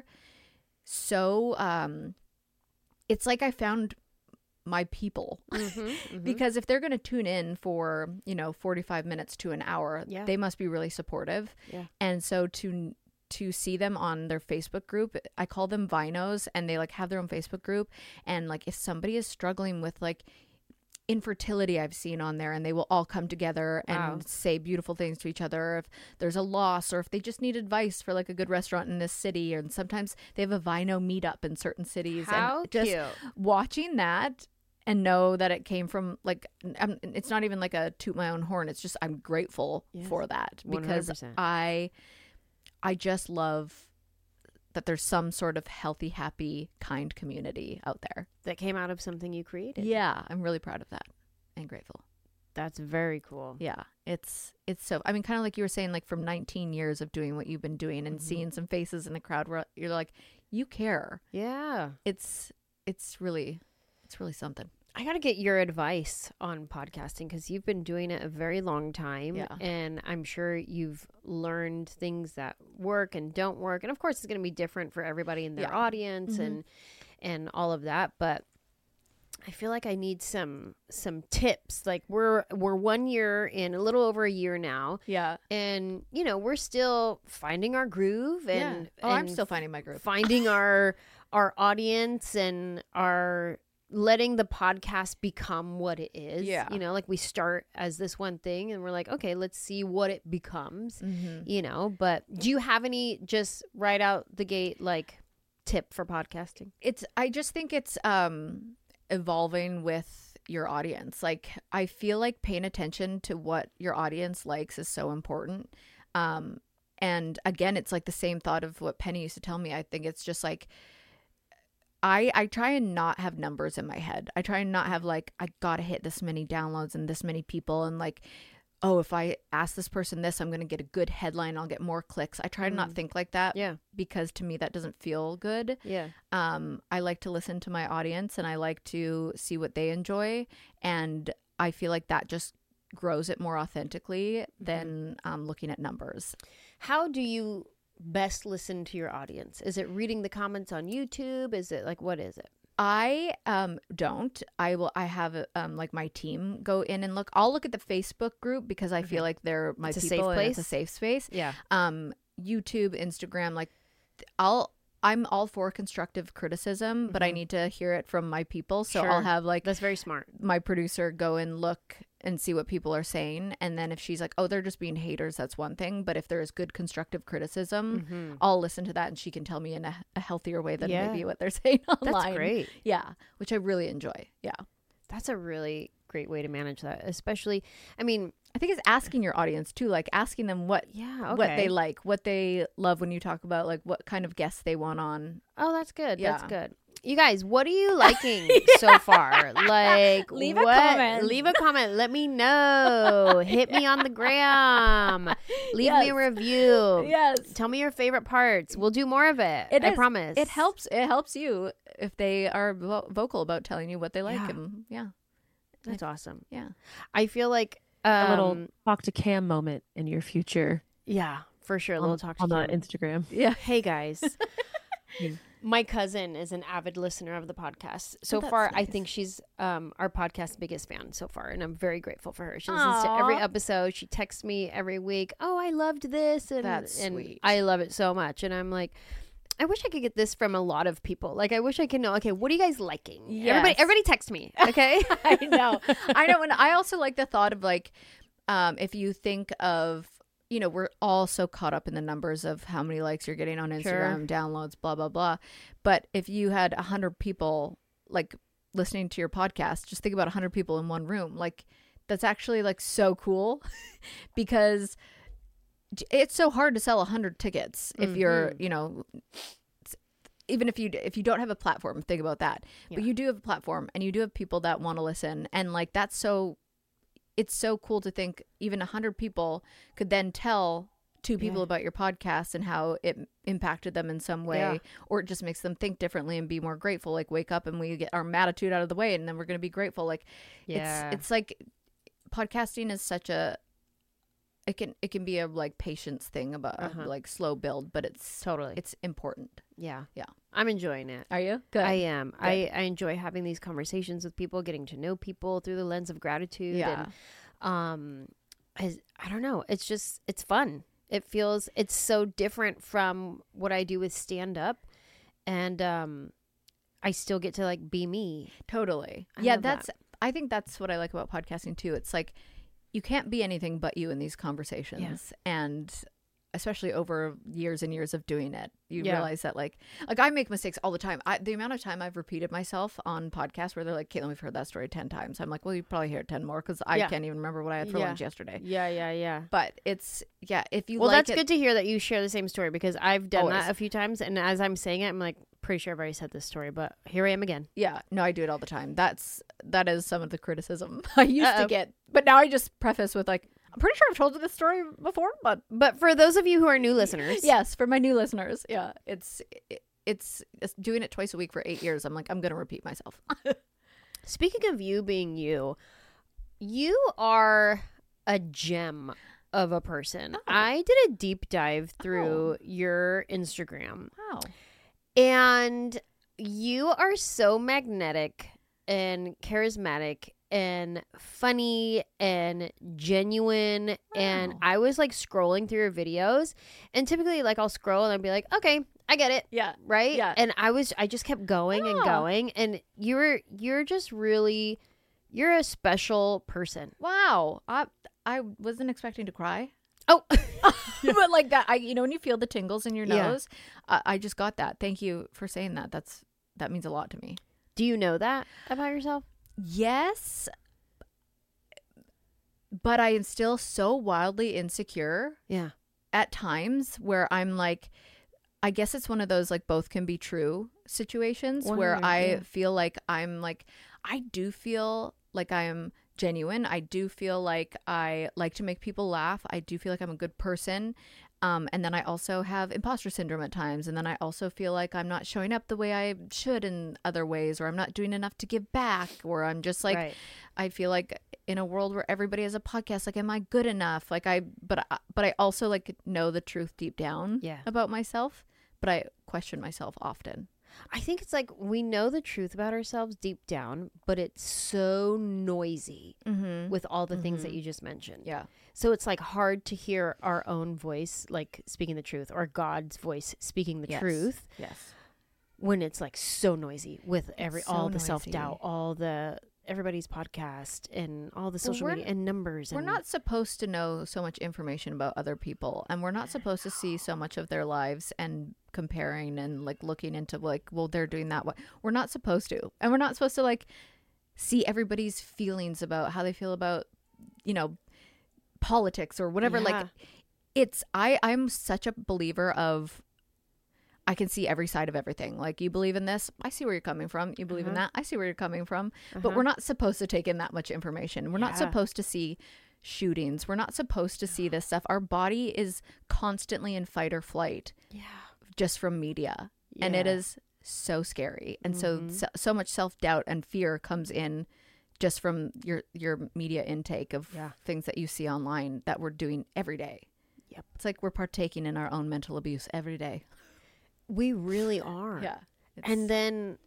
so, um, it's like I found my people. Because if they're going to tune in for, you know, forty-five minutes to an hour, Yeah. they must be really supportive. Yeah. And so to to see them on their Facebook group, I call them Vinos, and they like have their own Facebook group. And like if somebody is struggling with like infertility, I've seen on there, and they will all come together and Wow. say beautiful things to each other. If there's a loss, or if they just need advice for like a good restaurant in this city, and sometimes they have a Vino meetup in certain cities. How and just cute. watching that and know that it came from like, I'm, it's not even like a toot my own horn. It's just I'm grateful Yes. for that one hundred because percent. I, I just love that there's some sort of healthy, happy, kind community out there. That came out of something you created. Yeah, I'm really proud of that and grateful. That's very cool. Yeah, it's it's so. I mean, kind of like you were saying, like from nineteen years of doing what you've been doing and seeing some faces in the crowd where you're like, you care. Yeah. It's it's really it's really something. I got to get your advice on podcasting because you've been doing it a very long time. Yeah. And I'm sure you've learned things that work and don't work. And of course, it's going to be different for everybody in their Yeah. audience and and all of that. But I feel like I need some some tips. Like we're we're one year in, a little over a year now. Yeah. And, you know, we're still finding our groove and, yeah. Oh, I'm and still finding my groove. finding our our audience and our letting the podcast become what it is. Yeah. You know, like we start as this one thing and we're like, okay, let's see what it becomes, you know, but do you have any just right out the gate, like tip for podcasting? It's I just think it's um evolving with your audience. Like I feel like paying attention to what your audience likes is so important. Um and again, it's like the same thought of what Penny used to tell me. I think it's just like I I try and not have numbers in my head. I try and not have like I gotta hit this many downloads and this many people and like, oh, if I ask this person this, I'm gonna get a good headline, I'll get more clicks. I try to not think like that. Yeah. Because to me that doesn't feel good. Yeah. Um, I like to listen to my audience and I like to see what they enjoy. And I feel like that just grows it more authentically than um, looking at numbers. How do you best listen to your audience? Is it reading the comments on YouTube? Is it like, what is it? I um don't. I will. I have um like my team go in and look. I'll look at the Facebook group because I feel like they're my It's a people safe and place. it's a safe space. Yeah. Um, YouTube, Instagram, like I'll. I'm all for constructive criticism, but I need to hear it from my people. So Sure. I'll have like That's very smart. my producer go and look and see what people are saying, and then if she's like, oh, they're just being haters, that's one thing. But if there is good constructive criticism, I'll listen to that, and she can tell me in a, a healthier way than Yeah. maybe what they're saying online. That's great. Yeah, which I really enjoy. Yeah, That's a really great way to manage that. Especially, I mean, I think it's asking your audience too, like asking them what yeah, what okay. they like, what they love when you talk about like what kind of guests they want on. Oh, that's good. That's Yeah. good. You guys, what are you liking so far? Like, Leave a what- comment. Leave a comment. Let me know. Hit me on the gram. Leave me a Yes. review. Yes, Tell me your favorite parts. We'll do more of it. It I is. promise. It helps. It helps you if they are vo- vocal about telling you what they like. Yeah. And yeah, That's awesome. yeah. I feel like um, A little talk to Cam moment in your future yeah, for sure. A on, little talk to on the Kim. Instagram. Yeah. Hey guys. My cousin is an avid listener of the podcast. So Oh, that's far, I nice. think she's um, our podcast's biggest fan so far, and I'm very grateful for her. She listens to every Aw. episode. She texts me every week. Oh, I loved this, and That's and sweet. I love it so much. And I'm like, I wish I could get this from a lot of people. Like, I wish I could know. Okay, what are you guys liking? Everybody, Yes. everybody, text me. Okay. I know. I know. And I also like the thought of like, um, if you think of, you know, we're all so caught up in the numbers of how many likes you're getting on Instagram, downloads, blah, blah, blah. But if you had a hundred people like listening to your podcast, just think about a hundred people in one room. Like that's actually like so cool because it's so hard to sell a hundred tickets if you're, you know, even if you if you don't have a platform, think about that. But you do have a platform and you do have people that want to listen. And like that's so it's so cool to think even a hundred people could then tell two people Yeah. about your podcast and how it impacted them in some way, Yeah. or it just makes them think differently and be more grateful. Like wake up and we get our attitude out of the way, and then we're going to be grateful. Like Yeah. it's it's like podcasting is such a it can it can be a like patience thing about a, Uh-huh. like slow build, but it's Totally. it's important. Yeah. Yeah. I'm enjoying it. Are you good? I am. I, I enjoy having these conversations with people, getting to know people through the lens of gratitude. Yeah. And, um, I, I don't know. It's just, it's fun. It feels, it's so different from what I do with stand up. And, um, I still get to like be me. Totally. I yeah, love that. that's I think that's what I like about podcasting too. It's like you can't be anything but you in these conversations. And especially over years and years of doing it, you Yeah. realize that like like I make mistakes all the time. I, the amount of time I've repeated myself on podcasts where they're like, Caitlin, we've heard that story ten times. I'm like, well, you probably hear it ten more because I Yeah. can't even remember what I had for Yeah. lunch yesterday. Yeah, yeah, yeah. But it's, yeah, if you Well, like that's it, good to hear that you share the same story because I've done Always. that a few times. And as I'm saying it, I'm like, pretty sure I've already said this story, but here I am again. Yeah, no, I do it all the time. That's that is some of the criticism I used Uh-oh. to get, but now I just preface with like, I'm pretty sure I've told you this story before, but But for those of you who are new listeners, yes, for my new listeners, yeah, it's it, it's, it's doing it twice a week for eight years. I'm like, I'm gonna repeat myself. speaking of you being you, you are a gem of a person. Oh. I did a deep dive through your Instagram, Wow. and you are so magnetic and charismatic and funny and genuine. And Wow. I was like scrolling through your videos, and typically like I'll scroll and I'll be like, okay, I get it. Yeah. Right. Yeah. And I was, I just kept going and Yeah. going, and you're, you're just really, you're a special person. Wow. I I wasn't expecting to cry. Oh, But like that, I you know when you feel the tingles in your Yeah. nose, I, I just got that. Thank you for saying that. That's that means a lot to me. do you know that about yourself? Yes, but I am still so wildly insecure Yeah. at times where I'm like, I guess it's one of those like both can be true situations where Wonder, I yeah. feel like I'm like, I do feel like I am genuine. I do feel like I like to make people laugh. I do feel like I'm a good person. Um, and then I also have imposter syndrome at times. And then I also feel like I'm not showing up the way I should in other ways, or I'm not doing enough to give back, or I'm just like, Right. I feel like in a world where everybody has a podcast, like, am I good enough? Like I, but, I, but I also like know the truth deep down Yeah. about myself, but I question myself often. I think it's like we know the truth about ourselves deep down, but it's so noisy Mm-hmm. with all the things that you just mentioned. Yeah. So it's like hard to hear our own voice, like speaking the truth, or God's voice speaking the Yes. truth Yes. when it's like so noisy with every so all the noisy. self-doubt, all the everybody's podcast and all the social we're- media and numbers. We're and not supposed to know so much information about other people, and we're not supposed to see so much of their lives and comparing and like looking into like, well, they're doing that. What we're not supposed to, and we're not supposed to like see everybody's feelings about how they feel about, you know, politics or whatever. Yeah. Like, it's I I'm such a believer of. I can see every side of everything. Like, you believe in this, I see where you're coming from. You believe in Uh-huh. that, I see where you're coming from. But Uh-huh. we're not supposed to take in that much information. We're not Yeah. supposed to see shootings. We're not supposed to see this stuff. Our body is constantly in fight or flight Yeah. just from media. And it Yeah. is so scary. And so, Mhm. so so much self-doubt and fear comes in just from your your media intake of Yeah. things that you see online that we're doing every day. Yep. It's like we're partaking in our own mental abuse every day. We really are. Yeah. And then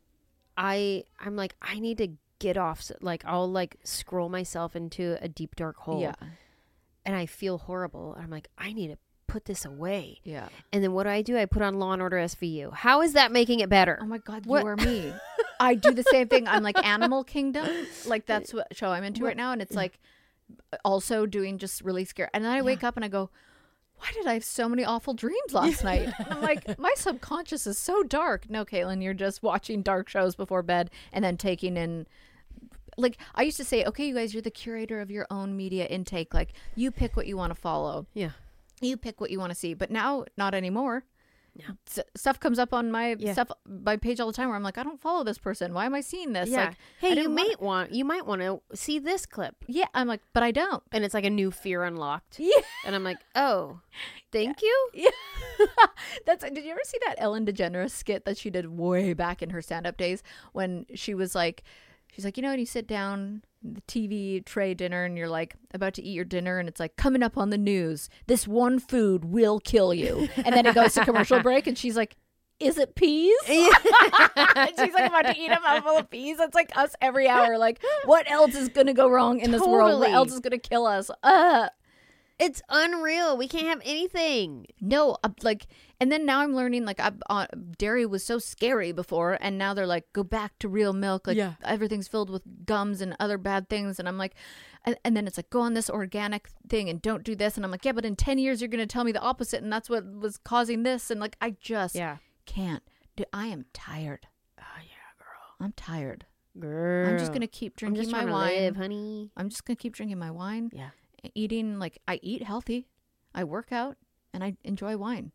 I I'm like, I need to get off. So, like, I'll like scroll myself into a deep dark hole. Yeah. And I feel horrible. I'm like, I need to put this away. Yeah. And then what do I do? I put on Law and Order S V U. How is that making it better? Oh my God, What- you are me. I do the same thing. I'm like Animal Kingdom. Like, that's what show I'm into right now. And it's like also doing just really scary. And then I wake up and I go, why did I have so many awful dreams last night? And I'm like, my subconscious is so dark. No, Caitlin, you're just watching dark shows before bed and then taking in. Like, I used to say, okay, you guys, you're the curator of your own media intake. Like, you pick what you want to follow. Yeah. You pick what you want to see. But now, not anymore. No. S- stuff comes up on my Yeah. stuff my page all the time where I'm like, I don't follow this person. Why am I seeing this? Yeah. Like, I hey, you didn't might want you might want to see this clip. yeah, I'm like, but I don't. And it's like a new fear unlocked. Yeah, And I'm like, oh, thank you. yeah. That's. Did you ever see that Ellen DeGeneres skit that she did way back in her stand-up days when she was like, she's like, you know, when you sit down the T V tray dinner and you're like about to eat your dinner and it's like coming up on the news, this one food will kill you, and then it goes to commercial break and she's like, is it peas? She's like about to eat a mouthful of peas. That's like us every hour. Like, what else is gonna go wrong in this world? What Totally. else is gonna kill us? Uh It's unreal. We can't have anything. no, uh, like, and then now I'm learning like I, uh, dairy was so scary before, and now they're like, go back to real milk. Like, Yeah. everything's filled with gums and other bad things, and I'm like, and, and then it's like, go on this organic thing and don't do this, and I'm like, yeah, but in ten years you're gonna tell me the opposite, and that's what was causing this, and like, I just Yeah. can't. Dude, I am tired. Oh yeah, girl. I'm tired. Girl. I'm just gonna keep I'm drinking just my trying to wine. live, honey. I'm just gonna keep drinking my wine. Yeah. Eating, like, I eat healthy, I work out, and I enjoy wine.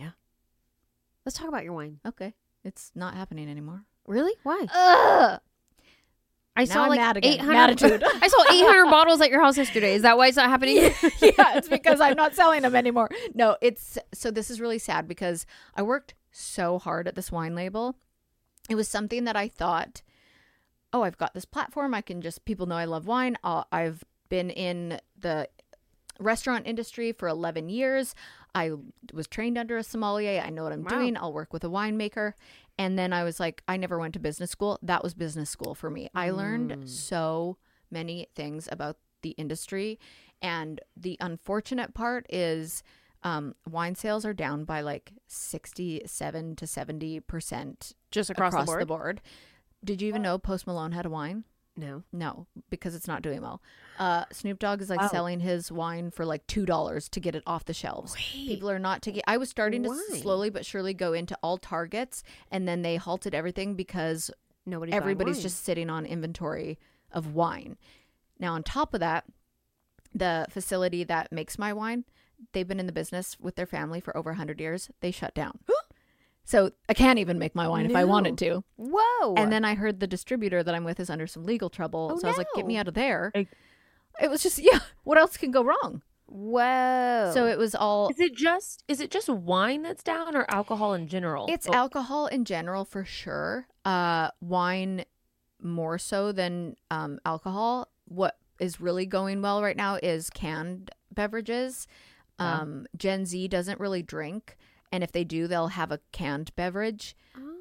Let's talk about your wine. Okay, it's not happening anymore. Really? Why? Ugh. I saw I'm like mad again. eight hundred. Matitude. I saw eight hundred bottles at your house yesterday. Is that why it's not happening? yeah, it's because I'm not selling them anymore. No, it's so this is really sad because I worked so hard at this wine label. It was something that I thought, oh, I've got this platform. I can just, people know I love wine. I'll, I've been in the restaurant industry for eleven years. I was trained under a sommelier. I know what I'm Wow. doing. I'll work with a winemaker. And then I was like, I never went to business school. That was business school for me. I learned so many things about the industry. And the unfortunate part is um, wine sales are down by like sixty-seven to seventy percent Just across, across the board. the board. Did you even know Post Malone had a wine? No. No, because it's not doing well. Uh, Snoop Dogg is like Wow. selling his wine for like two dollars to get it off the shelves. People are not taking. I was starting to Why? slowly but surely go into all Targets, and then they halted everything because Nobody's everybody's buying wine. just sitting on inventory of wine. Now, on top of that, the facility that makes my wine, they've been in the business with their family for over one hundred years. They shut down. So I can't even make my wine if I No. wanted to. Whoa. And then I heard the distributor that I'm with is under some legal trouble. Oh, so I was like, get me no. out of there. Like- It was just, yeah, what else can go wrong? Whoa. So it was all, Is it just is it just wine that's down or alcohol in general? it's Oh, alcohol in general for sure. Uh, wine more so than um, alcohol. What is really going well right now is canned beverages. Wow. Um, Gen Z doesn't really drink. And if they do, they'll have a canned beverage.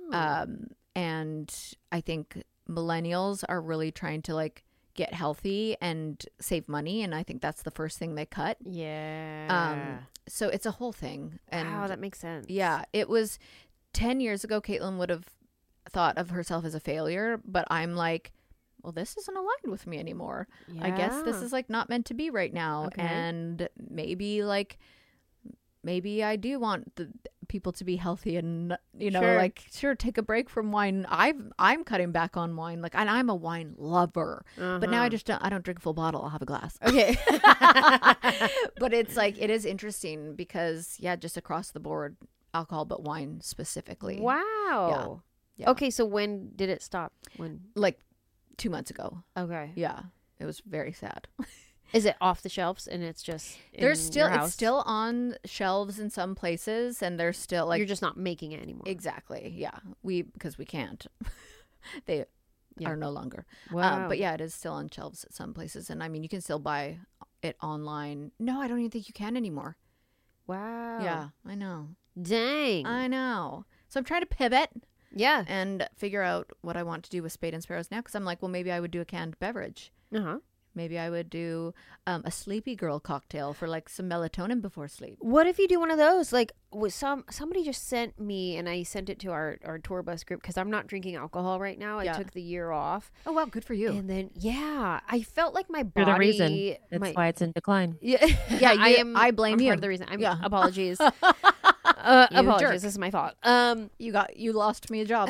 Um, and I think millennials are really trying to like get healthy and save money. And I think that's the first thing they cut. Yeah. Um, so it's a whole thing. And wow, that makes sense. yeah, it was ten years ago. Caitlin would have thought of herself as a failure, but I'm like, well, this isn't aligned with me anymore. I guess this Yeah. is like not meant to be right now. Okay. And maybe like, maybe I do want the people to be healthy and, you know, Sure. like, sure, take a break from wine. I've, I'm cutting back on wine. Like, and I'm a wine lover, but now I just don't, I don't drink a full bottle. I'll have a glass. Okay. But it's like, it is interesting because yeah, just across the board, alcohol, but wine specifically. Wow. Yeah. Okay, so when did it stop? When? Like two months ago. Okay. Yeah. It was very sad. Is it off the shelves and it's just in There's still, your house? it's still on shelves in some places, and there's still like, You're just not making it anymore. exactly. Yeah. We, because we can't. They Yeah. are no longer. Wow. Um, but yeah, it is still on shelves at some places. And I mean, you can still buy it online. No, I don't even think you can anymore. Wow. Yeah, I know. Dang. I know. So I'm trying to pivot yeah. and figure out what I want to do with Spade and Sparrows now. Because I'm like, well, maybe I would do a canned beverage. Uh huh. Maybe I would do um, a sleepy girl cocktail for like some melatonin before sleep. What if you do one of those? Like, with some somebody just sent me, and I sent it to our, our tour bus group because I'm not drinking alcohol right now. I Yeah. took the year off, Oh, wow. Good for you. and then yeah, I felt like my You're body. the reason. That's my, why it's in decline. Yeah, Yeah, I you- am. I blame I'm you. Part of the reason. I'm, Yeah. Apologies. uh, You apologies. jerk. This is my fault. Um, you got, you lost me a job.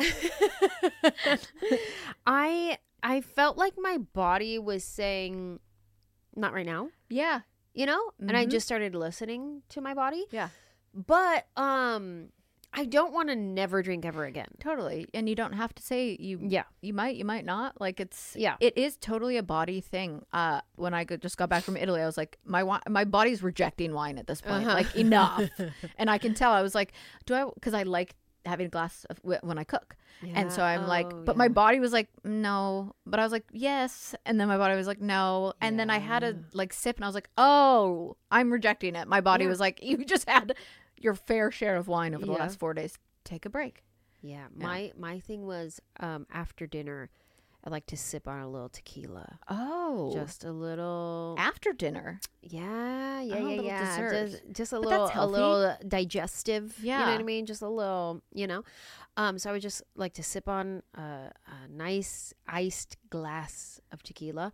I I felt like my body was saying, not right now, Yeah. you know, and I Mhm. just started listening to my body. Yeah. But um, I don't want to never drink ever again. Totally. And you don't have to say you Yeah. you might, you might not. Like it's Yeah. it is totally a body thing. Uh when I go- just got back from Italy, I was like, my wi- my body's rejecting wine at this point. Uh-huh. Like enough. And I can tell. I was like, do I, because I like having a glass of wh- when I cook. And so I'm like, Oh, but my yeah. body was like, no. But I was like, yes. And then my body was like, no. And then I had to like sip, and I was like, oh, I'm rejecting it. My body Yeah. was like, you just had your fair share of wine over the Yeah. last four days. Take a break. Yeah, my my thing was um after dinner, I like to sip on a little tequila, Oh, just a little. after dinner. Yeah, yeah, Oh, a yeah, little yeah. dessert. Just, just a But little, that's a healthy. little digestive. you know Yeah. what I mean. Just a little, you know. Um, so I would just like to sip on a, a nice iced glass of tequila.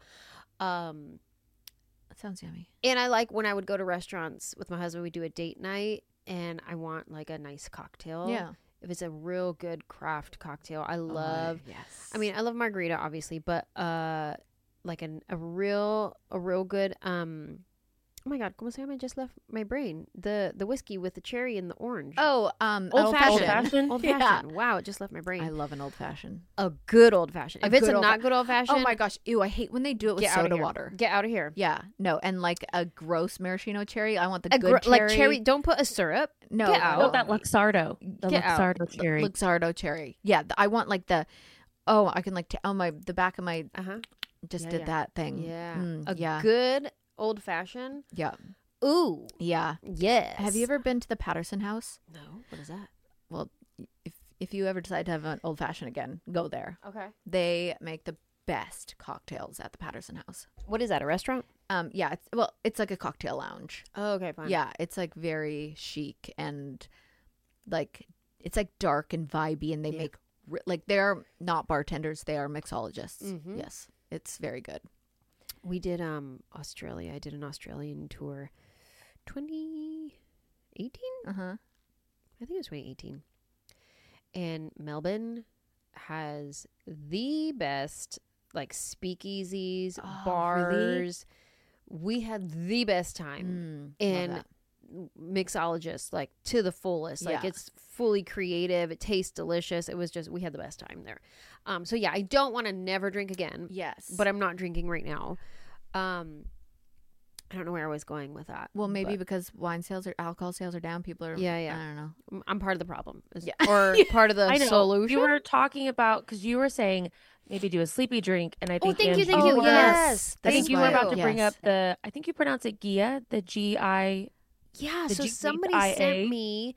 Um, That sounds yummy. and I like when I would go to restaurants with my husband. We do a date night, and I want like a nice cocktail. Yeah. If it's a real good craft cocktail, I love. yes. I mean, I love margarita, obviously, but uh, like an a real a real good um. Oh my God, como se llama? I just left my brain. The the whiskey with the cherry and the orange. oh, um, old, old fashioned. fashioned? Old Yeah. fashioned. Wow, it just left my brain. I love an old fashioned. a good old fashioned. A If it's good a old not fa- good old fashioned, Oh my gosh, ew! I hate when they do it with get out of soda here. water. Get out of here. Yeah, no, and like a gross maraschino cherry. I want the A good gr- like cherry. Don't put a syrup. No, Get out. Oh, that Luxardo. The Get out. Luxardo cherry. Luxardo cherry. Yeah, th- I want like the. Oh, I can like t- oh my the back of my Uh huh. just Yeah, did yeah. that thing. Yeah. Mm, a yeah, good old fashioned. yeah, Ooh. yeah. Yes. Have you ever been to the Patterson House? No. What is that? Well, if if you ever decide to have an old fashioned again, go there. Okay. They make the best cocktails at the Patterson House. What is that? A restaurant? Um, yeah, it's well, it's like a cocktail lounge. Oh, okay, fine. Yeah, it's like very chic and like it's like dark and vibey, and they Yeah. make re- like they're not bartenders, they are mixologists. Mhm. Yes, it's very good. We did um Australia. I did an Australian tour, twenty eighteen. Uh huh. I think it was twenty eighteen. And Melbourne has the best like speakeasies, Oh, bars. We had the best time. Mm, and mixologists like to the fullest. Like Yeah. it's fully creative. It tastes delicious. It was just we had the best time there. Um so yeah, I don't want to never drink again. yes, But I'm not drinking right now. Um I don't know where I was going with that. well, maybe but because wine sales or alcohol sales are down, people are Yeah, yeah. I don't know. I'm- I'm part of the problem. is- Yeah. Or part of the I know. solution. You were talking about, because you were saying maybe do a sleepy drink. And I Oh, think thank you, Angie, thank you. were- Yes. I think Thank you were about to you. bring Yes. up the, I think you pronounce it Gia, the G I. Yeah, The so G- somebody I A? sent me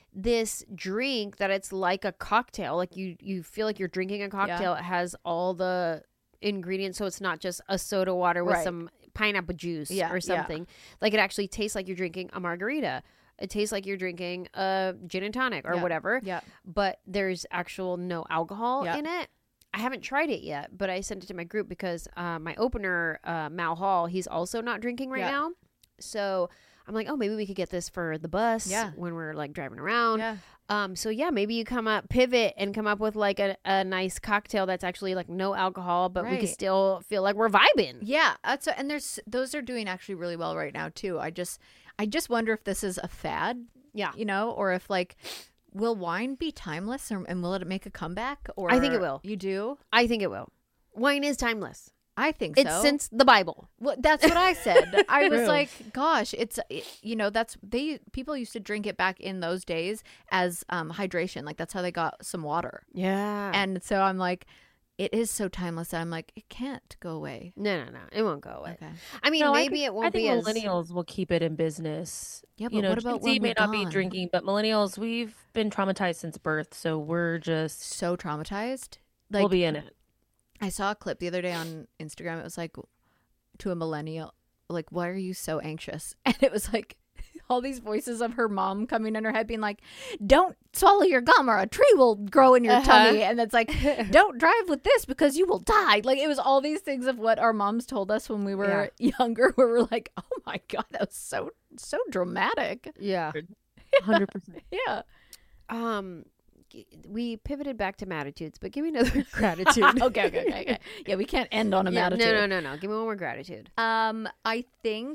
this drink that it's like a cocktail. Like you, you feel like you're drinking a cocktail. Yeah. It has all the ingredients, so it's not just a soda water with Right. some pineapple juice Yeah, or yeah. something. Like it actually tastes like you're drinking a margarita. It tastes like you're drinking a gin and tonic or Yeah. whatever. Yeah. But there's actual no alcohol Yeah. in it. I haven't tried it yet, but I sent it to my group because uh, my opener, uh, Mal Hall, he's also not drinking right Yeah. now. So I'm like, oh, maybe we could get this for the bus Yeah. when we're like driving around. Yeah. Um, so yeah, maybe you come up, pivot and come up with like a, a nice cocktail that's actually like no alcohol, but we Right. could still feel like we're vibing. Yeah, that's a, and there's those are doing actually really well right now too. I just I just wonder if this is a fad, Yeah. you know, or if like will wine be timeless or, and will it make a comeback? Or I think it will. You do? I think it will. Wine is timeless. I think It's so. since the Bible. Well, that's what I said. I was True. like, gosh, it's it, you know, that's they people used to drink it back in those days as um hydration. Like that's how they got some water. Yeah. And so I'm like, it is so timeless that I'm like, it can't go away. no, no, no. It won't go away. Okay. I mean, No, I maybe think- it won't I think be as millennials will keep it in business. Yeah, but you know, what about Gen Z when may we're not be gone? drinking, but millennials, we've been traumatized since birth, so we're just So traumatized. Like we'll be in it. I saw a clip the other day on Instagram. It was like to a millennial, like, why are you so anxious? And it was like all these voices of her mom coming in her head being like, don't swallow your gum or a tree will grow in your Uh-huh. tummy. And it's like, don't drive with this because you will die. Like it was all these things of what our moms told us when we were younger, where we're like, oh my God, that was so, so dramatic. yeah. one hundred percent. Yeah. Um, g- we pivoted back to Matitudes, but give me another gratitude. okay, okay, okay, okay. Yeah, we can't end on a Yeah, attitude. no, no, no, no. Give me one more gratitude. Um, I think.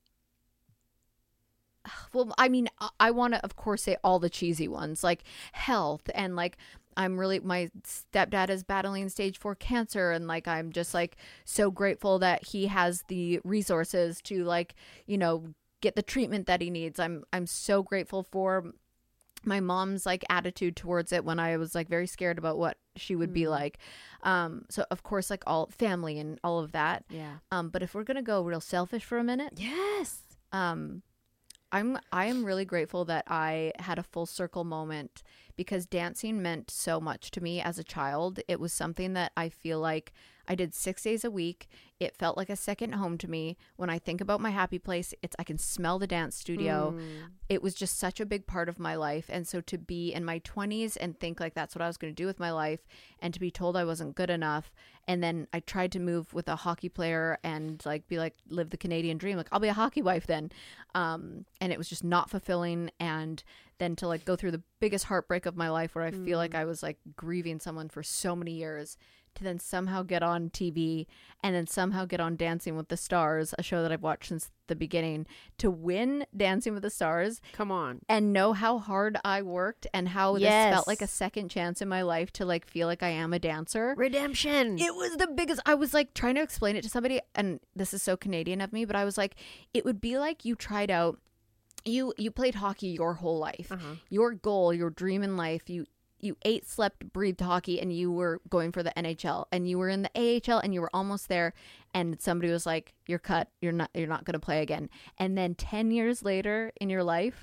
Well, I mean, I, I want to, of course, say all the cheesy ones like health and like I'm really my stepdad is battling stage four cancer and like I'm just like so grateful that he has the resources to like you know get the treatment that he needs. I'm I'm so grateful for my mom's like attitude towards it when I was like very scared about what she would be like. Um, so of course, like all family and all of that. Yeah. Um, but if we're gonna go real selfish for a minute, Yes. um, I'm I am really grateful that I had a full circle moment because dancing meant so much to me as a child. It was something that I feel like I did six days a week. It felt like a second home to me. When I think about my happy place, it's I can smell the dance studio. It was just such a big part of my life. And so to be in my twenties and think like that's what I was going to do with my life and to be told I wasn't good enough. And then I tried to move with a hockey player and like be like live the Canadian dream. Like I'll be a hockey wife then. Um, and it was just not fulfilling. And then to like go through the biggest heartbreak of my life where I feel like I was like grieving someone for so many years to then somehow get on T V and then somehow get on Dancing with the Stars, a show that I've watched since the beginning, to win Dancing with the Stars Come on. and know how hard I worked and how this Yes. felt like a second chance in my life to like feel like I am a dancer. Redemption. It was the biggest. I was like trying to explain it to somebody, and this is so Canadian of me, but I was like, it would be like you tried out, you you played hockey your whole life. Uh-huh. Your goal, your dream in life, you you ate, slept, breathed hockey, and you were going for the N H L, and you were in the A H L, and you were almost there, and somebody was like, "You're cut. You're not. You're not going to play again." And then ten years later in your life,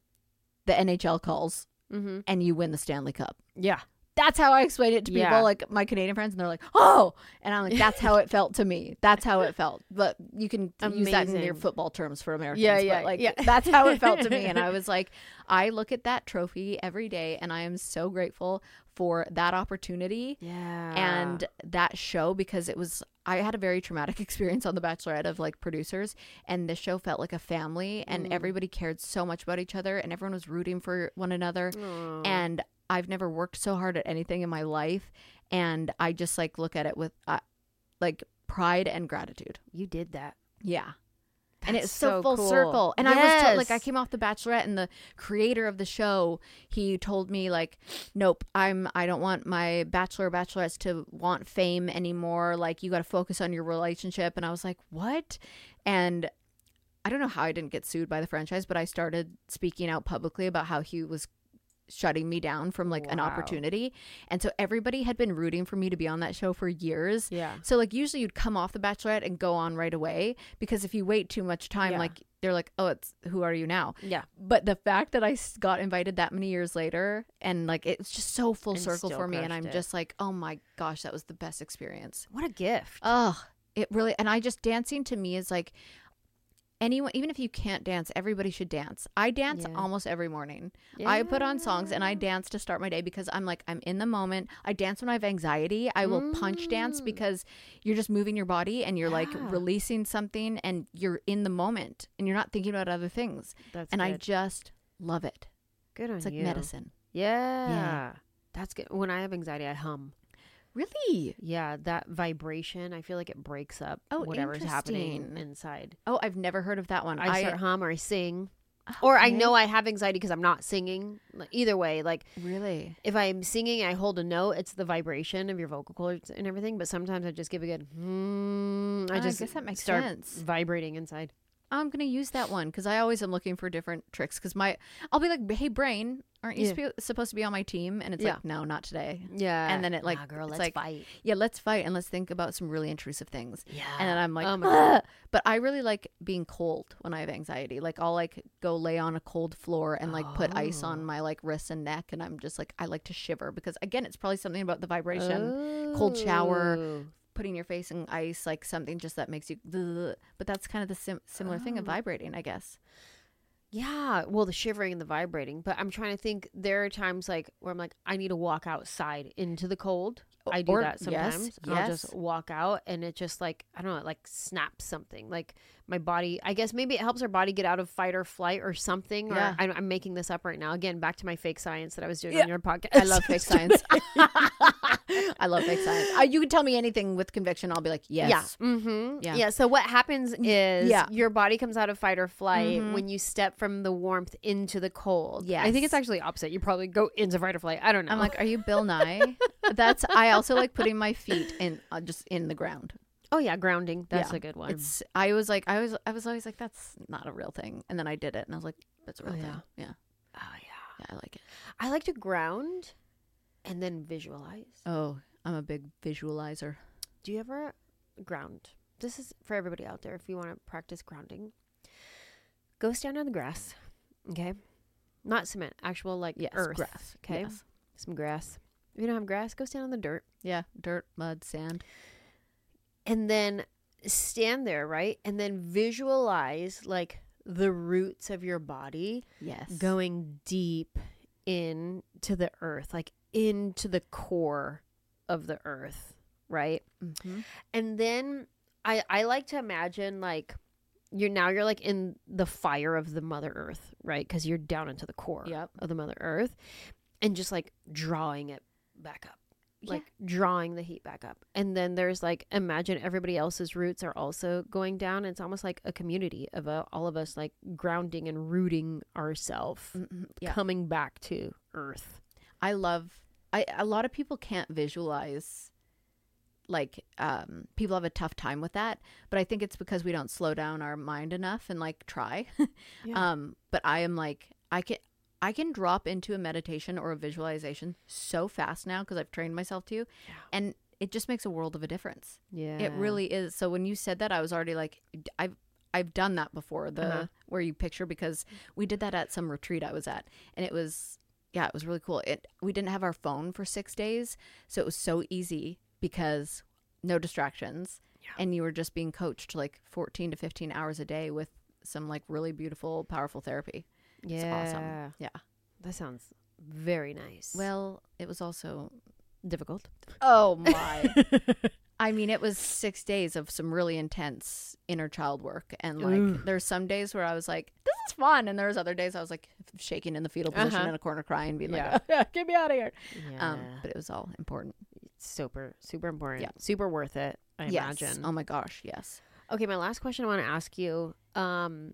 the N H L calls, Mm-hmm. and you win the Stanley Cup. Yeah. That's how I explain it to people, Yeah. like my Canadian friends, and they're like, "Oh," and I'm like, "That's how it felt to me. That's how it felt." But you can use that in your Amazing. football terms for Americans. Yeah, but, yeah, like yeah. that's how it felt to me, and I was like, I look at that trophy every day, and I am so grateful for that opportunity Yeah. and that show because it was. I had a very traumatic experience on The Bachelorette of like producers, and this show felt like a family, and everybody cared so much about each other, and everyone was rooting for one another, and I've never worked so hard at anything in my life, and I just like look at it with uh, like pride and gratitude. you did that. Yeah. And That's it's so, so full cool. circle. And I was told, like, I Yes. came off The Bachelorette, and the creator of the show, he told me, like, nope, I'm, I don't want my bachelor or bachelorettes to want fame anymore. Like, you got to focus on your relationship. And I was like, what? And I don't know how I didn't get sued by the franchise, but I started speaking out publicly about how he was shutting me down from like an Wow. opportunity. And so everybody had been rooting for me to be on that show for years. Yeah. So like usually you'd come off The Bachelorette and go on right away, because if you wait too much time, Yeah. like they're like, oh, it's who are you now? Yeah. But the fact that I s- got invited that many years later and like it's just so full And circle still for me. And crushed I'm it. just like, oh my gosh, that was the best experience. What a gift. Oh, it really, and I just, dancing to me is like, anyone, even if you can't dance, everybody should dance. I dance Yeah. almost every morning. I put on songs and I dance to start my day because I'm like, I'm in the moment. I dance when I have anxiety. I will punch dance because you're just moving your body and you're like Yeah. releasing something and you're in the moment and you're not thinking about other things. That's and I good. just love it. Good on It's like you. medicine. Yeah. Yeah. That's good. When I have anxiety, I hum. Really? Yeah, that vibration, I feel like it breaks up Oh, whatever's happening interesting. inside. Oh, I've never heard of that one. I start hum or I sing. Or I Okay. know I have anxiety because I'm not singing. Like, either way, like Really? if I'm singing, I hold a note. It's the vibration of your vocal cords and everything. But sometimes I just give a good. Hmm. I Oh, I just guess that makes start sense. vibrating inside. I'm gonna use that one because I always am looking for different tricks. Because my, I'll be like, "Hey, brain, aren't you Yeah. sp- supposed to be on my team?" And it's Yeah. like, "No, not today." Yeah, And then it like, nah, girl, it's let's like, fight. Yeah, let's fight and let's think about some really intrusive things. Yeah, And then I'm like, oh my God. "Ugh." But I really like being cold when I have anxiety. Like I'll like go lay on a cold floor and like put ice Oh. on my like wrists and neck, and I'm just like, I like to shiver because again, it's probably something about the vibration. Cold shower, Oh. putting your face in ice, like something just that makes you. Ugh. But that's kind of the sim- similar thing of Oh. vibrating, I guess. Yeah, well, the shivering and the vibrating. But I'm trying to think. There are times like where I'm like, I need to walk outside into the cold. I do Or- that yes, sometimes. and I'll just yes. walk out, and it just like I don't know, it like snaps something. Like my body. I guess maybe it helps our body get out of fight or flight or something. Or Yeah. I'm, I'm making this up right now. Again, back to my fake science that I was doing Yeah. on your podcast. I love fake science. I love fake science. Uh, you can tell me anything with conviction. I'll be like, yes. Yeah. Mm-hmm. Yeah. Yeah. So what happens is yeah. your body comes out of fight or flight Mhm. when you step from the warmth into the cold. I think Yes. it's actually opposite. You probably go into fight or flight. I don't know. I'm like, are you Bill Nye? That's. I also like putting my feet in, uh, just in the ground. oh yeah, grounding. That's Yeah. a good one. It's. I was like, I was. I was always like, that's not a real thing. And then I did it, and I was like, that's a real Oh, thing. yeah. Yeah. oh yeah. Yeah, I like it. I like to ground and then visualize. Oh, I'm a big visualizer. Do you ever ground? This is for everybody out there. If you want to practice grounding, go stand on the grass. Okay, not cement, actual like Yes, earth. grass. Okay, Yes. some grass. If you don't have grass, go stand on the dirt. Yeah, dirt, mud, sand. And then stand there, right? And then visualize like the roots of your body Yes. going deep into the earth, like into the core of the earth, right? Mm-hmm. And then I I like to imagine like you're now you're like in the fire of the Mother Earth, right? Because you're down into the core Yep. of the Mother Earth, and just like drawing it back up. Yeah. Like drawing the heat back up. And then there's like, imagine everybody else's roots are also going down. It's almost like a community of uh, all of us like grounding and rooting ourselves, Mhm. Yeah. coming back to earth. I love. I a lot of people can't visualize. Like, um, people have a tough time with that, but I think it's because we don't slow down our mind enough and like try. Yeah. um, but I am like, I can, I can drop into a meditation or a visualization so fast now because I've trained myself to, and it just makes a world of a difference. Yeah. It really is. So when you said that, I was already like, I've I've done that before. The Uh-huh. where you picture, because we did that at some retreat I was at, and it was yeah, it was really cool. It we didn't have our phone for six days, so it was so easy because no distractions, and you were just being coached like fourteen to fifteen hours a day with some like really beautiful, powerful therapy. Yeah. It's awesome. Yeah. That sounds very nice. Well, it was also difficult. oh my. I mean, it was six days of some really intense inner child work. And like, Ooh. there's some days where I was like, this is fun. And there was other days I was like shaking in the fetal position Uh-huh. in a corner crying, being Yeah. like, oh, yeah, get me out of here. Yeah. Um, but it was all important. super, super important. Yeah. Super worth it, I yes. imagine. Oh my gosh. Yes. Okay, my last question I want to ask you. Um,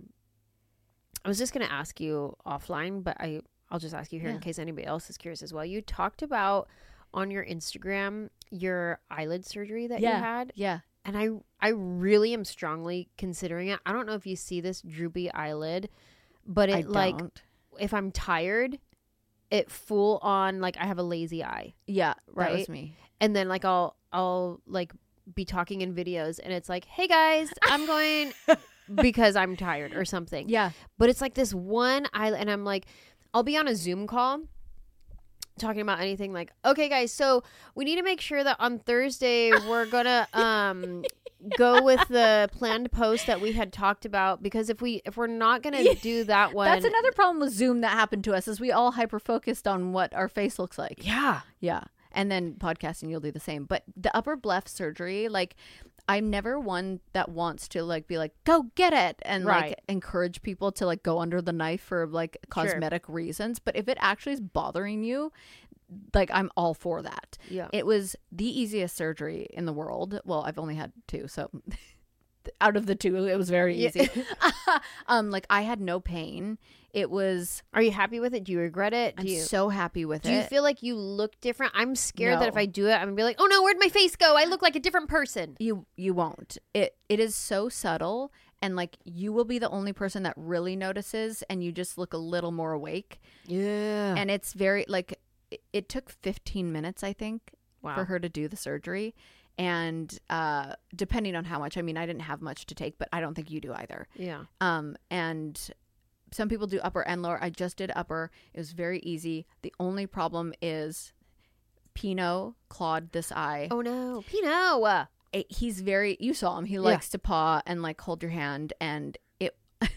I was just going to ask you offline, but I, I'll just ask you here in Yeah. case anybody else is curious as well. You talked about on your Instagram your eyelid surgery that Yeah. you had. Yeah. And I I really am strongly considering it. I don't know if you see this droopy eyelid, but it I like don't. if I'm tired, it full on like I have a lazy eye. Yeah. That Right? was me. And then like I'll I'll like be talking in videos and it's like, "Hey guys, I'm going because I'm tired or something. Yeah. But it's like this one eyelid, and I'm like, I'll be on a Zoom call talking about anything like, okay, guys, so we need to make sure that on Thursday we're gonna um go with the planned post that we had talked about, because if we if we're not gonna do that one, That's another problem with Zoom that happened to us, is we all hyper focused on what our face looks like. yeah. Yeah. And then podcasting, you'll do the same. But the upper bleph surgery, like, I'm never one that wants to like be like, go get it, and Right. like encourage people to like go under the knife for like cosmetic reasons. But if it actually is bothering you, like, I'm all for that. Yeah. It was the easiest surgery in the world. Well, I've only had two, so out of the two, it was very easy. um, like, I had no pain. It was. Are you happy with it? Do you regret it? Do I'm you so happy with do it. you feel like you look different? I'm scared that if No. I do it, I'm gonna be like, oh no, where'd my face go? I look like a different person. you you won't. It it is so subtle, and like, you will be the only person that really notices, and you just look a little more awake. Yeah. And it's very like it, it took fifteen minutes, I think, Wow. for her to do the surgery. And uh, depending on how much, I mean, I didn't have much to take, but I don't think you do either. Yeah. Um, and some people do upper and lower. I just did upper. It was very easy. The only problem is Pinot clawed this eye. Oh no, Pinot. It, he's very, you saw him. He likes to paw and like hold your hand. And it,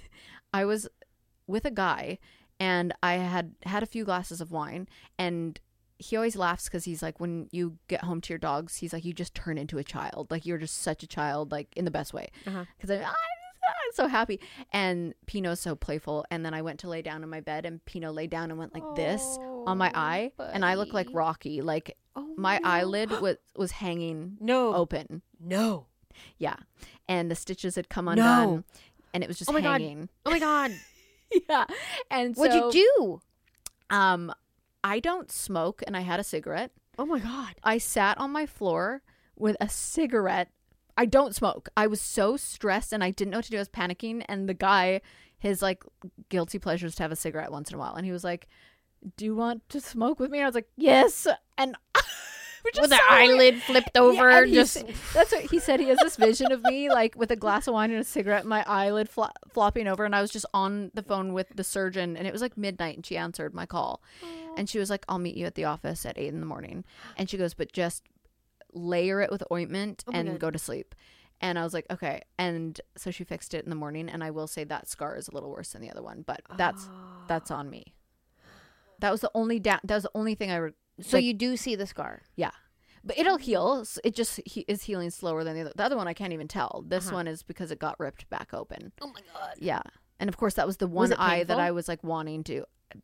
I was with a guy, and I had had a few glasses of wine, and he always laughs because he's like, when you get home to your dogs, he's like, you just turn into a child. Like, you're just such a child, like, in the best way. Because I'm, I'm so happy. And Pinot's so playful. And then I went to lay down in my bed, and Pinot lay down and went like this on my eye. And I look like Rocky. Like, Oh, my no. eyelid was, was hanging No. open. No. Yeah. And the stitches had come No. undone. And it was just Oh my God. hanging. Oh my God. Yeah. And What'd so, you do? Um, I don't smoke, and I had a cigarette. Oh my God. I sat on my floor with a cigarette. I don't smoke. I was so stressed, and I didn't know what to do. I was panicking. And the guy, his like guilty pleasure is to have a cigarette once in a while. And he was like, do you want to smoke with me? And I was like, yes. And which is With the so weird. eyelid flipped over, Yeah, and he just s- that's what he said. He has this vision of me like with a glass of wine and a cigarette, my eyelid flo- flopping over, and I was just on the phone with the surgeon, and it was like midnight, and she answered my call. And she was like, I'll meet you at the office at eight in the morning. And she goes, but just layer it with ointment Oh my and God. go to sleep. And I was like, okay. And so she fixed it in the morning. And I will say that scar is a little worse than the other one, but that's that's on me. That was the only da- that was the only thing I re- so like, you do see the scar. yeah. But it'll heal. S- It just he- is healing slower than the other. The other one I can't even tell. This Uh-huh. one is because it got ripped back open. Oh my God. Yeah. And of course that was the Was one it eye that painful? I was like wanting to.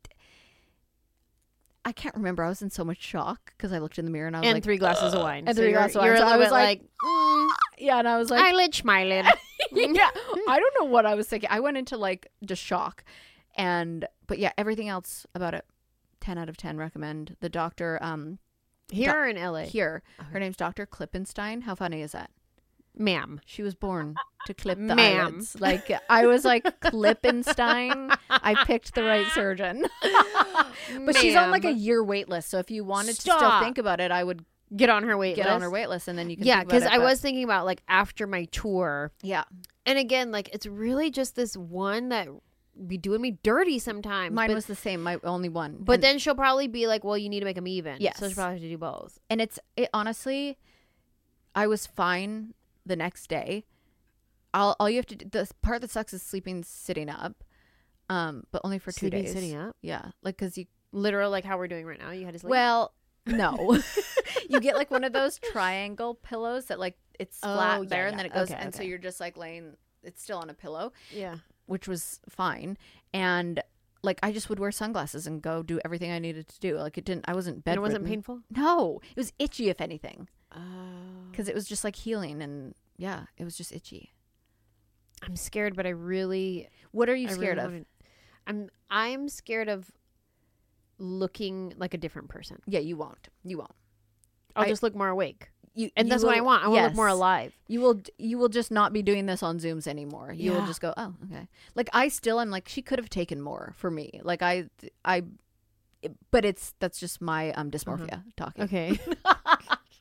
I can't remember. I was in so much shock because I looked in the mirror and I was And like, three glasses of wine. and So three you're- glasses of You're wine. a So I little was bit like, like, mm, yeah. And I was like, eyelid, schmilid. yeah. I don't know what I was thinking. I went into like just shock. And, but yeah, everything else about it, ten out of ten recommend. The doctor, um, Here Do- or in L A? here, her name's Doctor Klippenstein. How funny is that? Ma'am. She was born to clip the Ma'am. eyelids. Like, I was like, Klippenstein. I picked the right surgeon. But she's on like a Ma'am. year wait list. So if you wanted to still Stop. think about it, I would Get on her wait get list. on her wait list, and then you can Yeah, think about because it, I but- was thinking about like after my tour. Yeah. And again, like it's really just this one that be doing me dirty sometimes. Mine but, was the same, my only one. but And- then she'll probably be like, well, you need to make them even. Yes. So she'll probably have to do both. and it's, it honestly, I was fine the next day. All, all you have to do, the part that sucks is sleeping sitting up, um, but only for two Sleeping days. sitting up? Yeah. Like, because you, Literal, like how we're doing right now. You had to sleep. well, no. You get like one of those triangle pillows that like it's Oh, flat yeah, there yeah. and then it goes, Okay, and so okay. you're just like laying, it's still on a pillow, yeah. which was fine. And like I just would wear sunglasses and go do everything I needed to do. Like it didn't, I wasn't And bedridden. it wasn't painful? No, it was itchy if anything, Oh. because it was just like healing, and yeah, it was just itchy. I'm scared, but I really. What are you I scared really of? wanna- I'm I'm scared of looking like a different person. Yeah, you won't. You won't. I'll I- just look more awake. You, And you that's what I will- want. I want to look more yes. alive. You will you will just not be doing this on Zooms anymore. You will Yeah. just go, oh, okay. Like I still am like, she could have taken more for me. Like I I but it's that's just my um dysmorphia talking. Okay.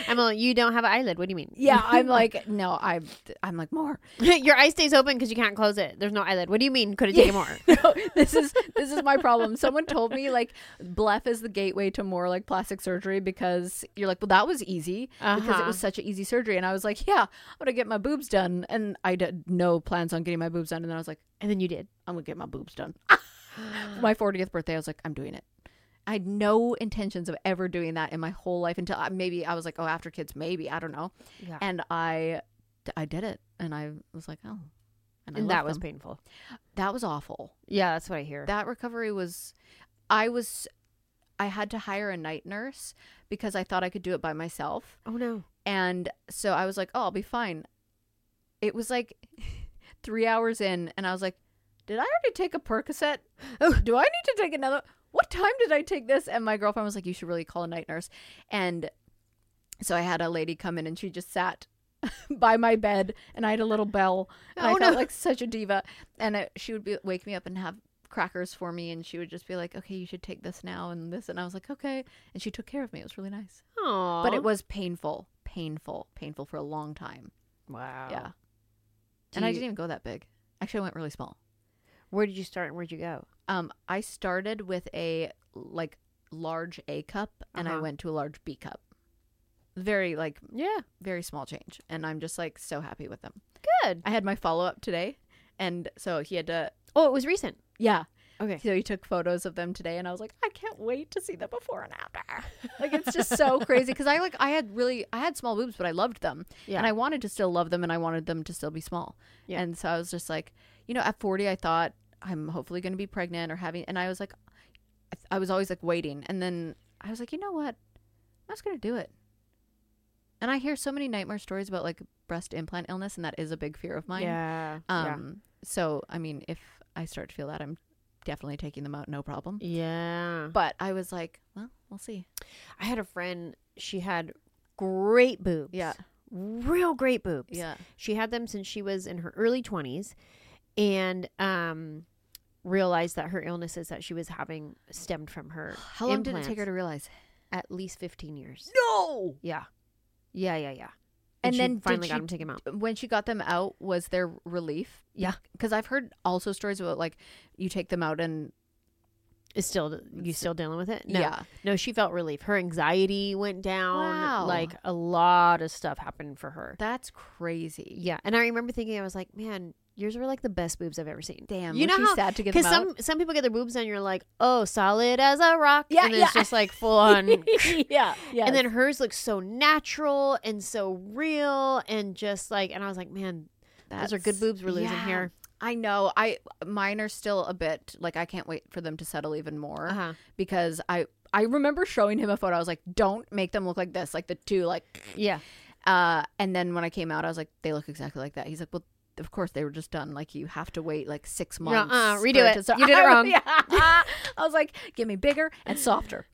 I'm like, you don't have an eyelid. What do you mean? Yeah, I'm like, no, I'm, I'm like more. Your eye stays open because you can't close it. There's no eyelid. What do you mean? Could have taken more? No, this is this is my problem. Someone told me like bleph is the gateway to more like plastic surgery because you're like, well, that was easy because it Uh-huh. was such an easzy surgery. And I was like, yeah, I'm gonna get my boobs done, and I did no plans on getting my boobs done. And then I was like, And then you did. I'm gonna get my boobs done. For my fortieth birthday, I was like, I'm doing it. I had no intentions of ever doing that in my whole life until I, maybe I was like, oh, after kids, maybe, I don't know. Yeah. And I, I did it, and I was like, oh, and, I And that loved was them. painful. That was awful. Yeah, that's what I hear. That recovery was, I was, I had to hire a night nurse because I thought I could do it by myself, oh no. and so I was like, oh, I'll be fine. It was like three hours in, and I was like, did I already take a Percocet? Oh, do I need to take another? What time did I take this? And my girlfriend was like, you should really call a night nurse. And so I had a lady come in, and she just sat by my bed, and I had a little bell, and Oh, I felt no. like such a diva. And it, she would be wake me up and have crackers for me, and she would just be like, okay, you should take this now and this. And I was like, okay. And she took care of me. It was really nice. Aww. But it was painful, painful, painful for a long time. Wow. Yeah. Do And I you- didn't even go that big. Actually, I went really small. Where did you start and where'd you go? Um, I started with a like large A cup, and I Uh-huh. went to a large B cup. Very like Yeah. very small change, and I'm just like so happy with them. Good. I had my follow up today, and so he had to Oh, it was recent. yeah. Okay. So he took photos of them today, and I was like, I can't wait to see the before and after. Like it's just so crazy because I like I had really I had small boobs, but I loved them, Yeah. and I wanted to still love them, and I wanted them to still be small. Yeah. And so I was just like, you know, at forty, I thought I'm hopefully going to be pregnant or having, and I was like, I was always like waiting, and then I was like, you know what, I'm just going to do it. And I hear so many nightmare stories about like breast implant illness, and that is a big fear of mine. Yeah. Um. So I mean, if I start to feel that, I'm definitely taking them out, no problem. yeah. But I was like, well, we'll see. I had a friend, she had great boobs. Yeah. Real great boobs. Yeah. She had them since she was in her early twenties and um realized that her illnesses that she was having stemmed from her How long did it take implants. her to realize? At least fifteen years. No. Yeah. Yeah, yeah, yeah. And, she then did finally got she- them taken out. When she got them out, was there relief? Yeah. Because I've heard also stories about like you take them out and Is still you still dealing with it? No. Yeah. No, she felt relief. Her anxiety went down. Wow. Like a lot of stuff happened for her. that's crazy. Yeah. And I remember thinking, I was like, man, yours were like the best boobs I've ever seen. Damn. You was know she how sad to get them because out? some some people get their boobs done, and you're like, oh, solid as a rock. Yeah, and then yeah. it's just like full on. yeah. Yeah. And then hers looks so natural and so real, and just like, and I was like, man, those are good That's- boobs we're losing yeah. here. I know. I mine are still a bit like I can't wait for them to settle even more Uh-huh. because I I remember showing him a photo. I was like, don't make them look like this, like the two like. Yeah. Uh, and then when I came out, I was like, they look exactly like that. He's like, well, of course they were just done. Like you have to wait like six No, months. uh, for redo it. to start- You did it wrong. Yeah. I was like, give me bigger and softer.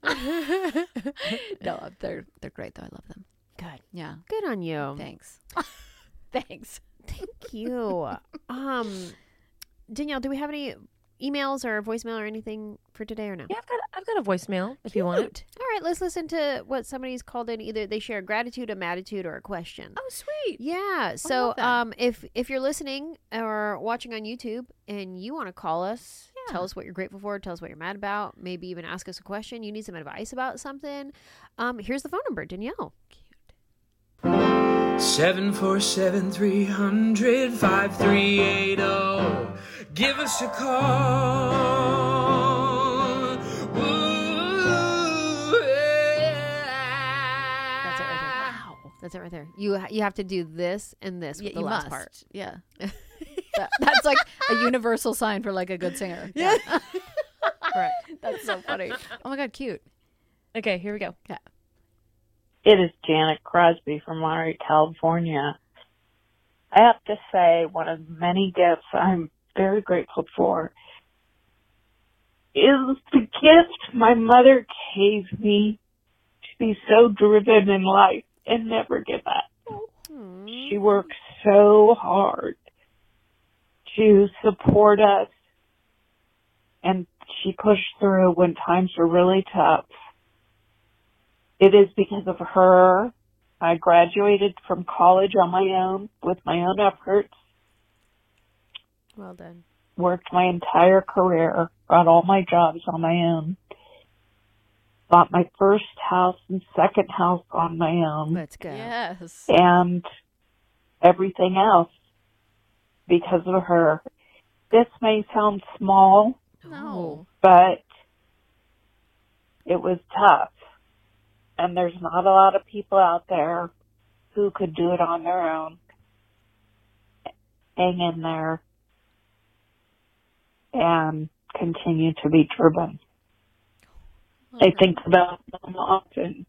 No, they're they're great though. I love them. Good. Yeah. Good on you. Thanks. Thanks. Thank you. um, Danielle, do we have any emails or voicemail or anything for today or no? Yeah, I've got I've got a voicemail if you want it. All right, let's listen to what somebody's called in. Either they share gratitude, a attitude, or a question. Oh, sweet. Yeah. So, love that. um, if if you're listening or watching on YouTube and you want to call us, Yeah. tell us what you're grateful for, tell us what you're mad about, maybe even ask us a question. You need some advice about something. Um, here's the phone number, Danielle. seven four seven, three hundred, five three eight zero. Give us a call. Ooh, yeah. That's it right there. Wow. That's it right there. You ha- you have to do this and this with Yeah, the you last must. part. Yeah. That- that's like a universal sign for like a good singer. Yeah. Correct. That's so funny. Oh my God, cute. Okay, here we go. It is Janet Crosby from Monterey, California. I have to say, one of the many gifts I'm very grateful for is the gift my mother gave me to be so driven in life and never give up. She works so hard to support us, and she pushed through when times were really tough. It is because of her I graduated from college on my own with my own efforts. Well done. Worked my entire career, got all my jobs on my own. Bought my first house and second house on my own. Let's go. Yes. And everything else because of her. This may sound small, No. but it was tough. And there's not a lot of people out there who could do it on their own. Hang in there and continue to be driven. I think about them often.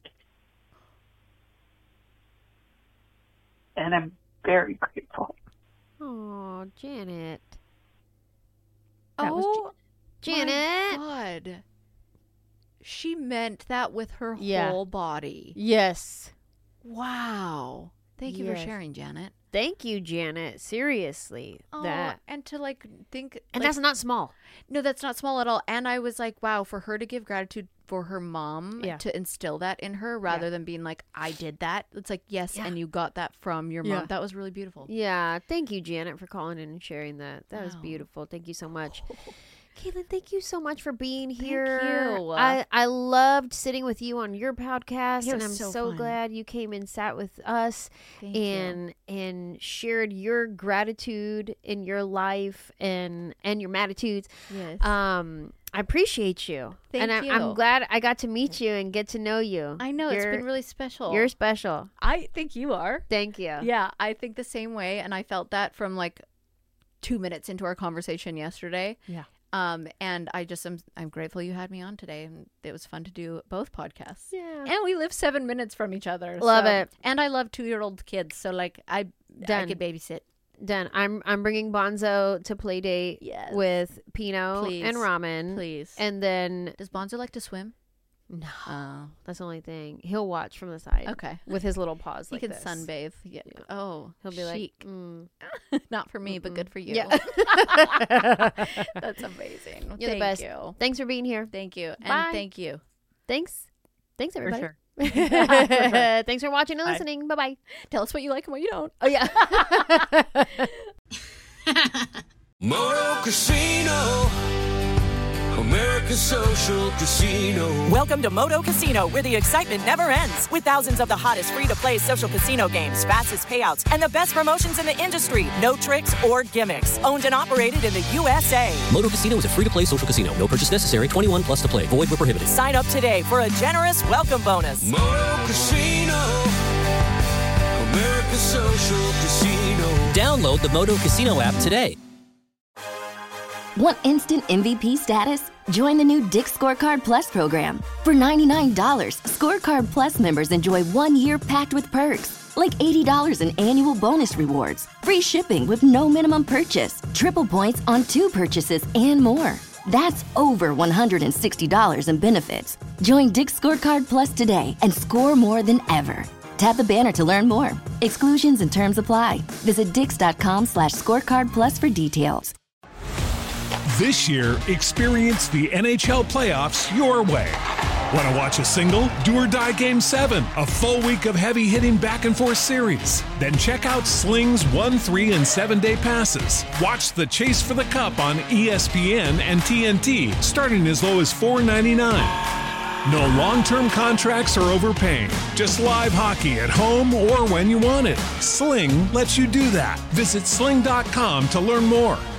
And I'm very grateful. Oh, Janet. That was Oh, Janet. my God. She meant that with her Yeah. whole body. Yes. Wow. Thank you Yes. for sharing, Janet. Thank you, Janet. Seriously. Oh, that and to like think, and like, that's not small. no, that's not small at all. And I was like, wow, for her to give gratitude for her mom, Yeah. to instill that in her rather than being like, I did that. It's like, yes, Yeah. and you got that from your mom. Yeah. That was really beautiful. Yeah. Thank you, Janet, for calling in and sharing that. That was Wow. beautiful. Thank you so much. Caitlin, thank you so much for being here. you. I, I loved sitting with you on your podcast, It and was I'm so so, fun. glad you came and sat with us Thank you. and and shared your gratitude in your life and and your matitudes. Yes. Um, I appreciate you, Thank and I, you. I'm glad I got to meet you and get to know you. I know, it's You're- been really special. You're special. I think you are. Thank you. Yeah, I think the same way, and I felt that from like two minutes into our conversation yesterday. Yeah. Um, and I just am I'm grateful you had me on today, and it was fun to do both podcasts. Yeah. And we live seven minutes from each other. Love so- it. And I love two year old kids, so like I I Done. could babysit. Done. I'm I'm bringing Bonzo to play date Yes. with Pino Please. and Ramen. Please. And then Does Bonzo like to swim? no, Oh, that's the only thing. He'll watch from the side. okay. With his little paws He like can this. sunbathe. Yeah. Oh, He'll be like, chic. mm. Not for me, but good for you. Yeah. That's amazing. You're Thank the best. you. Thanks for being here. Thank you. And Bye. thank you. Thanks. Thanks everybody. sure. Thanks for watching and listening. Bye bye. Tell us what you like and what you don't. Oh yeah. Moto Casino, America's social casino. Welcome to Moto Casino, where the excitement never ends. With thousands of the hottest free-to-play social casino games, fastest payouts, and the best promotions in the industry. No tricks or gimmicks. Owned and operated in the U S A. Moto Casino is a free-to-play social casino. No purchase necessary. twenty-one plus to play. Void where prohibited. Sign up today for a generous welcome bonus. Moto Casino, America's social casino. Download the Moto Casino app today. Want instant M V P status? Join the new Dick's Scorecard Plus program. For ninety-nine dollars, Scorecard Plus members enjoy one year packed with perks, like eighty dollars in annual bonus rewards, free shipping with no minimum purchase, triple points on two purchases, and more. That's over one hundred sixty dollars in benefits. Join Dick's Scorecard Plus today and score more than ever. Tap the banner to learn more. Exclusions and terms apply. Visit dix.com slash scorecard plus for details. This year, experience the N H L playoffs your way. Want to watch a single? Do or Die Game seven, a full week of heavy-hitting back-and-forth series. Then check out Sling's one, three, and seven-day passes. Watch the Chase for the Cup on E S P N and T N T, starting as low as four ninety-nine. No long-term contracts or overpaying. Just live hockey at home or when you want it. Sling lets you do that. Visit sling dot com to learn more.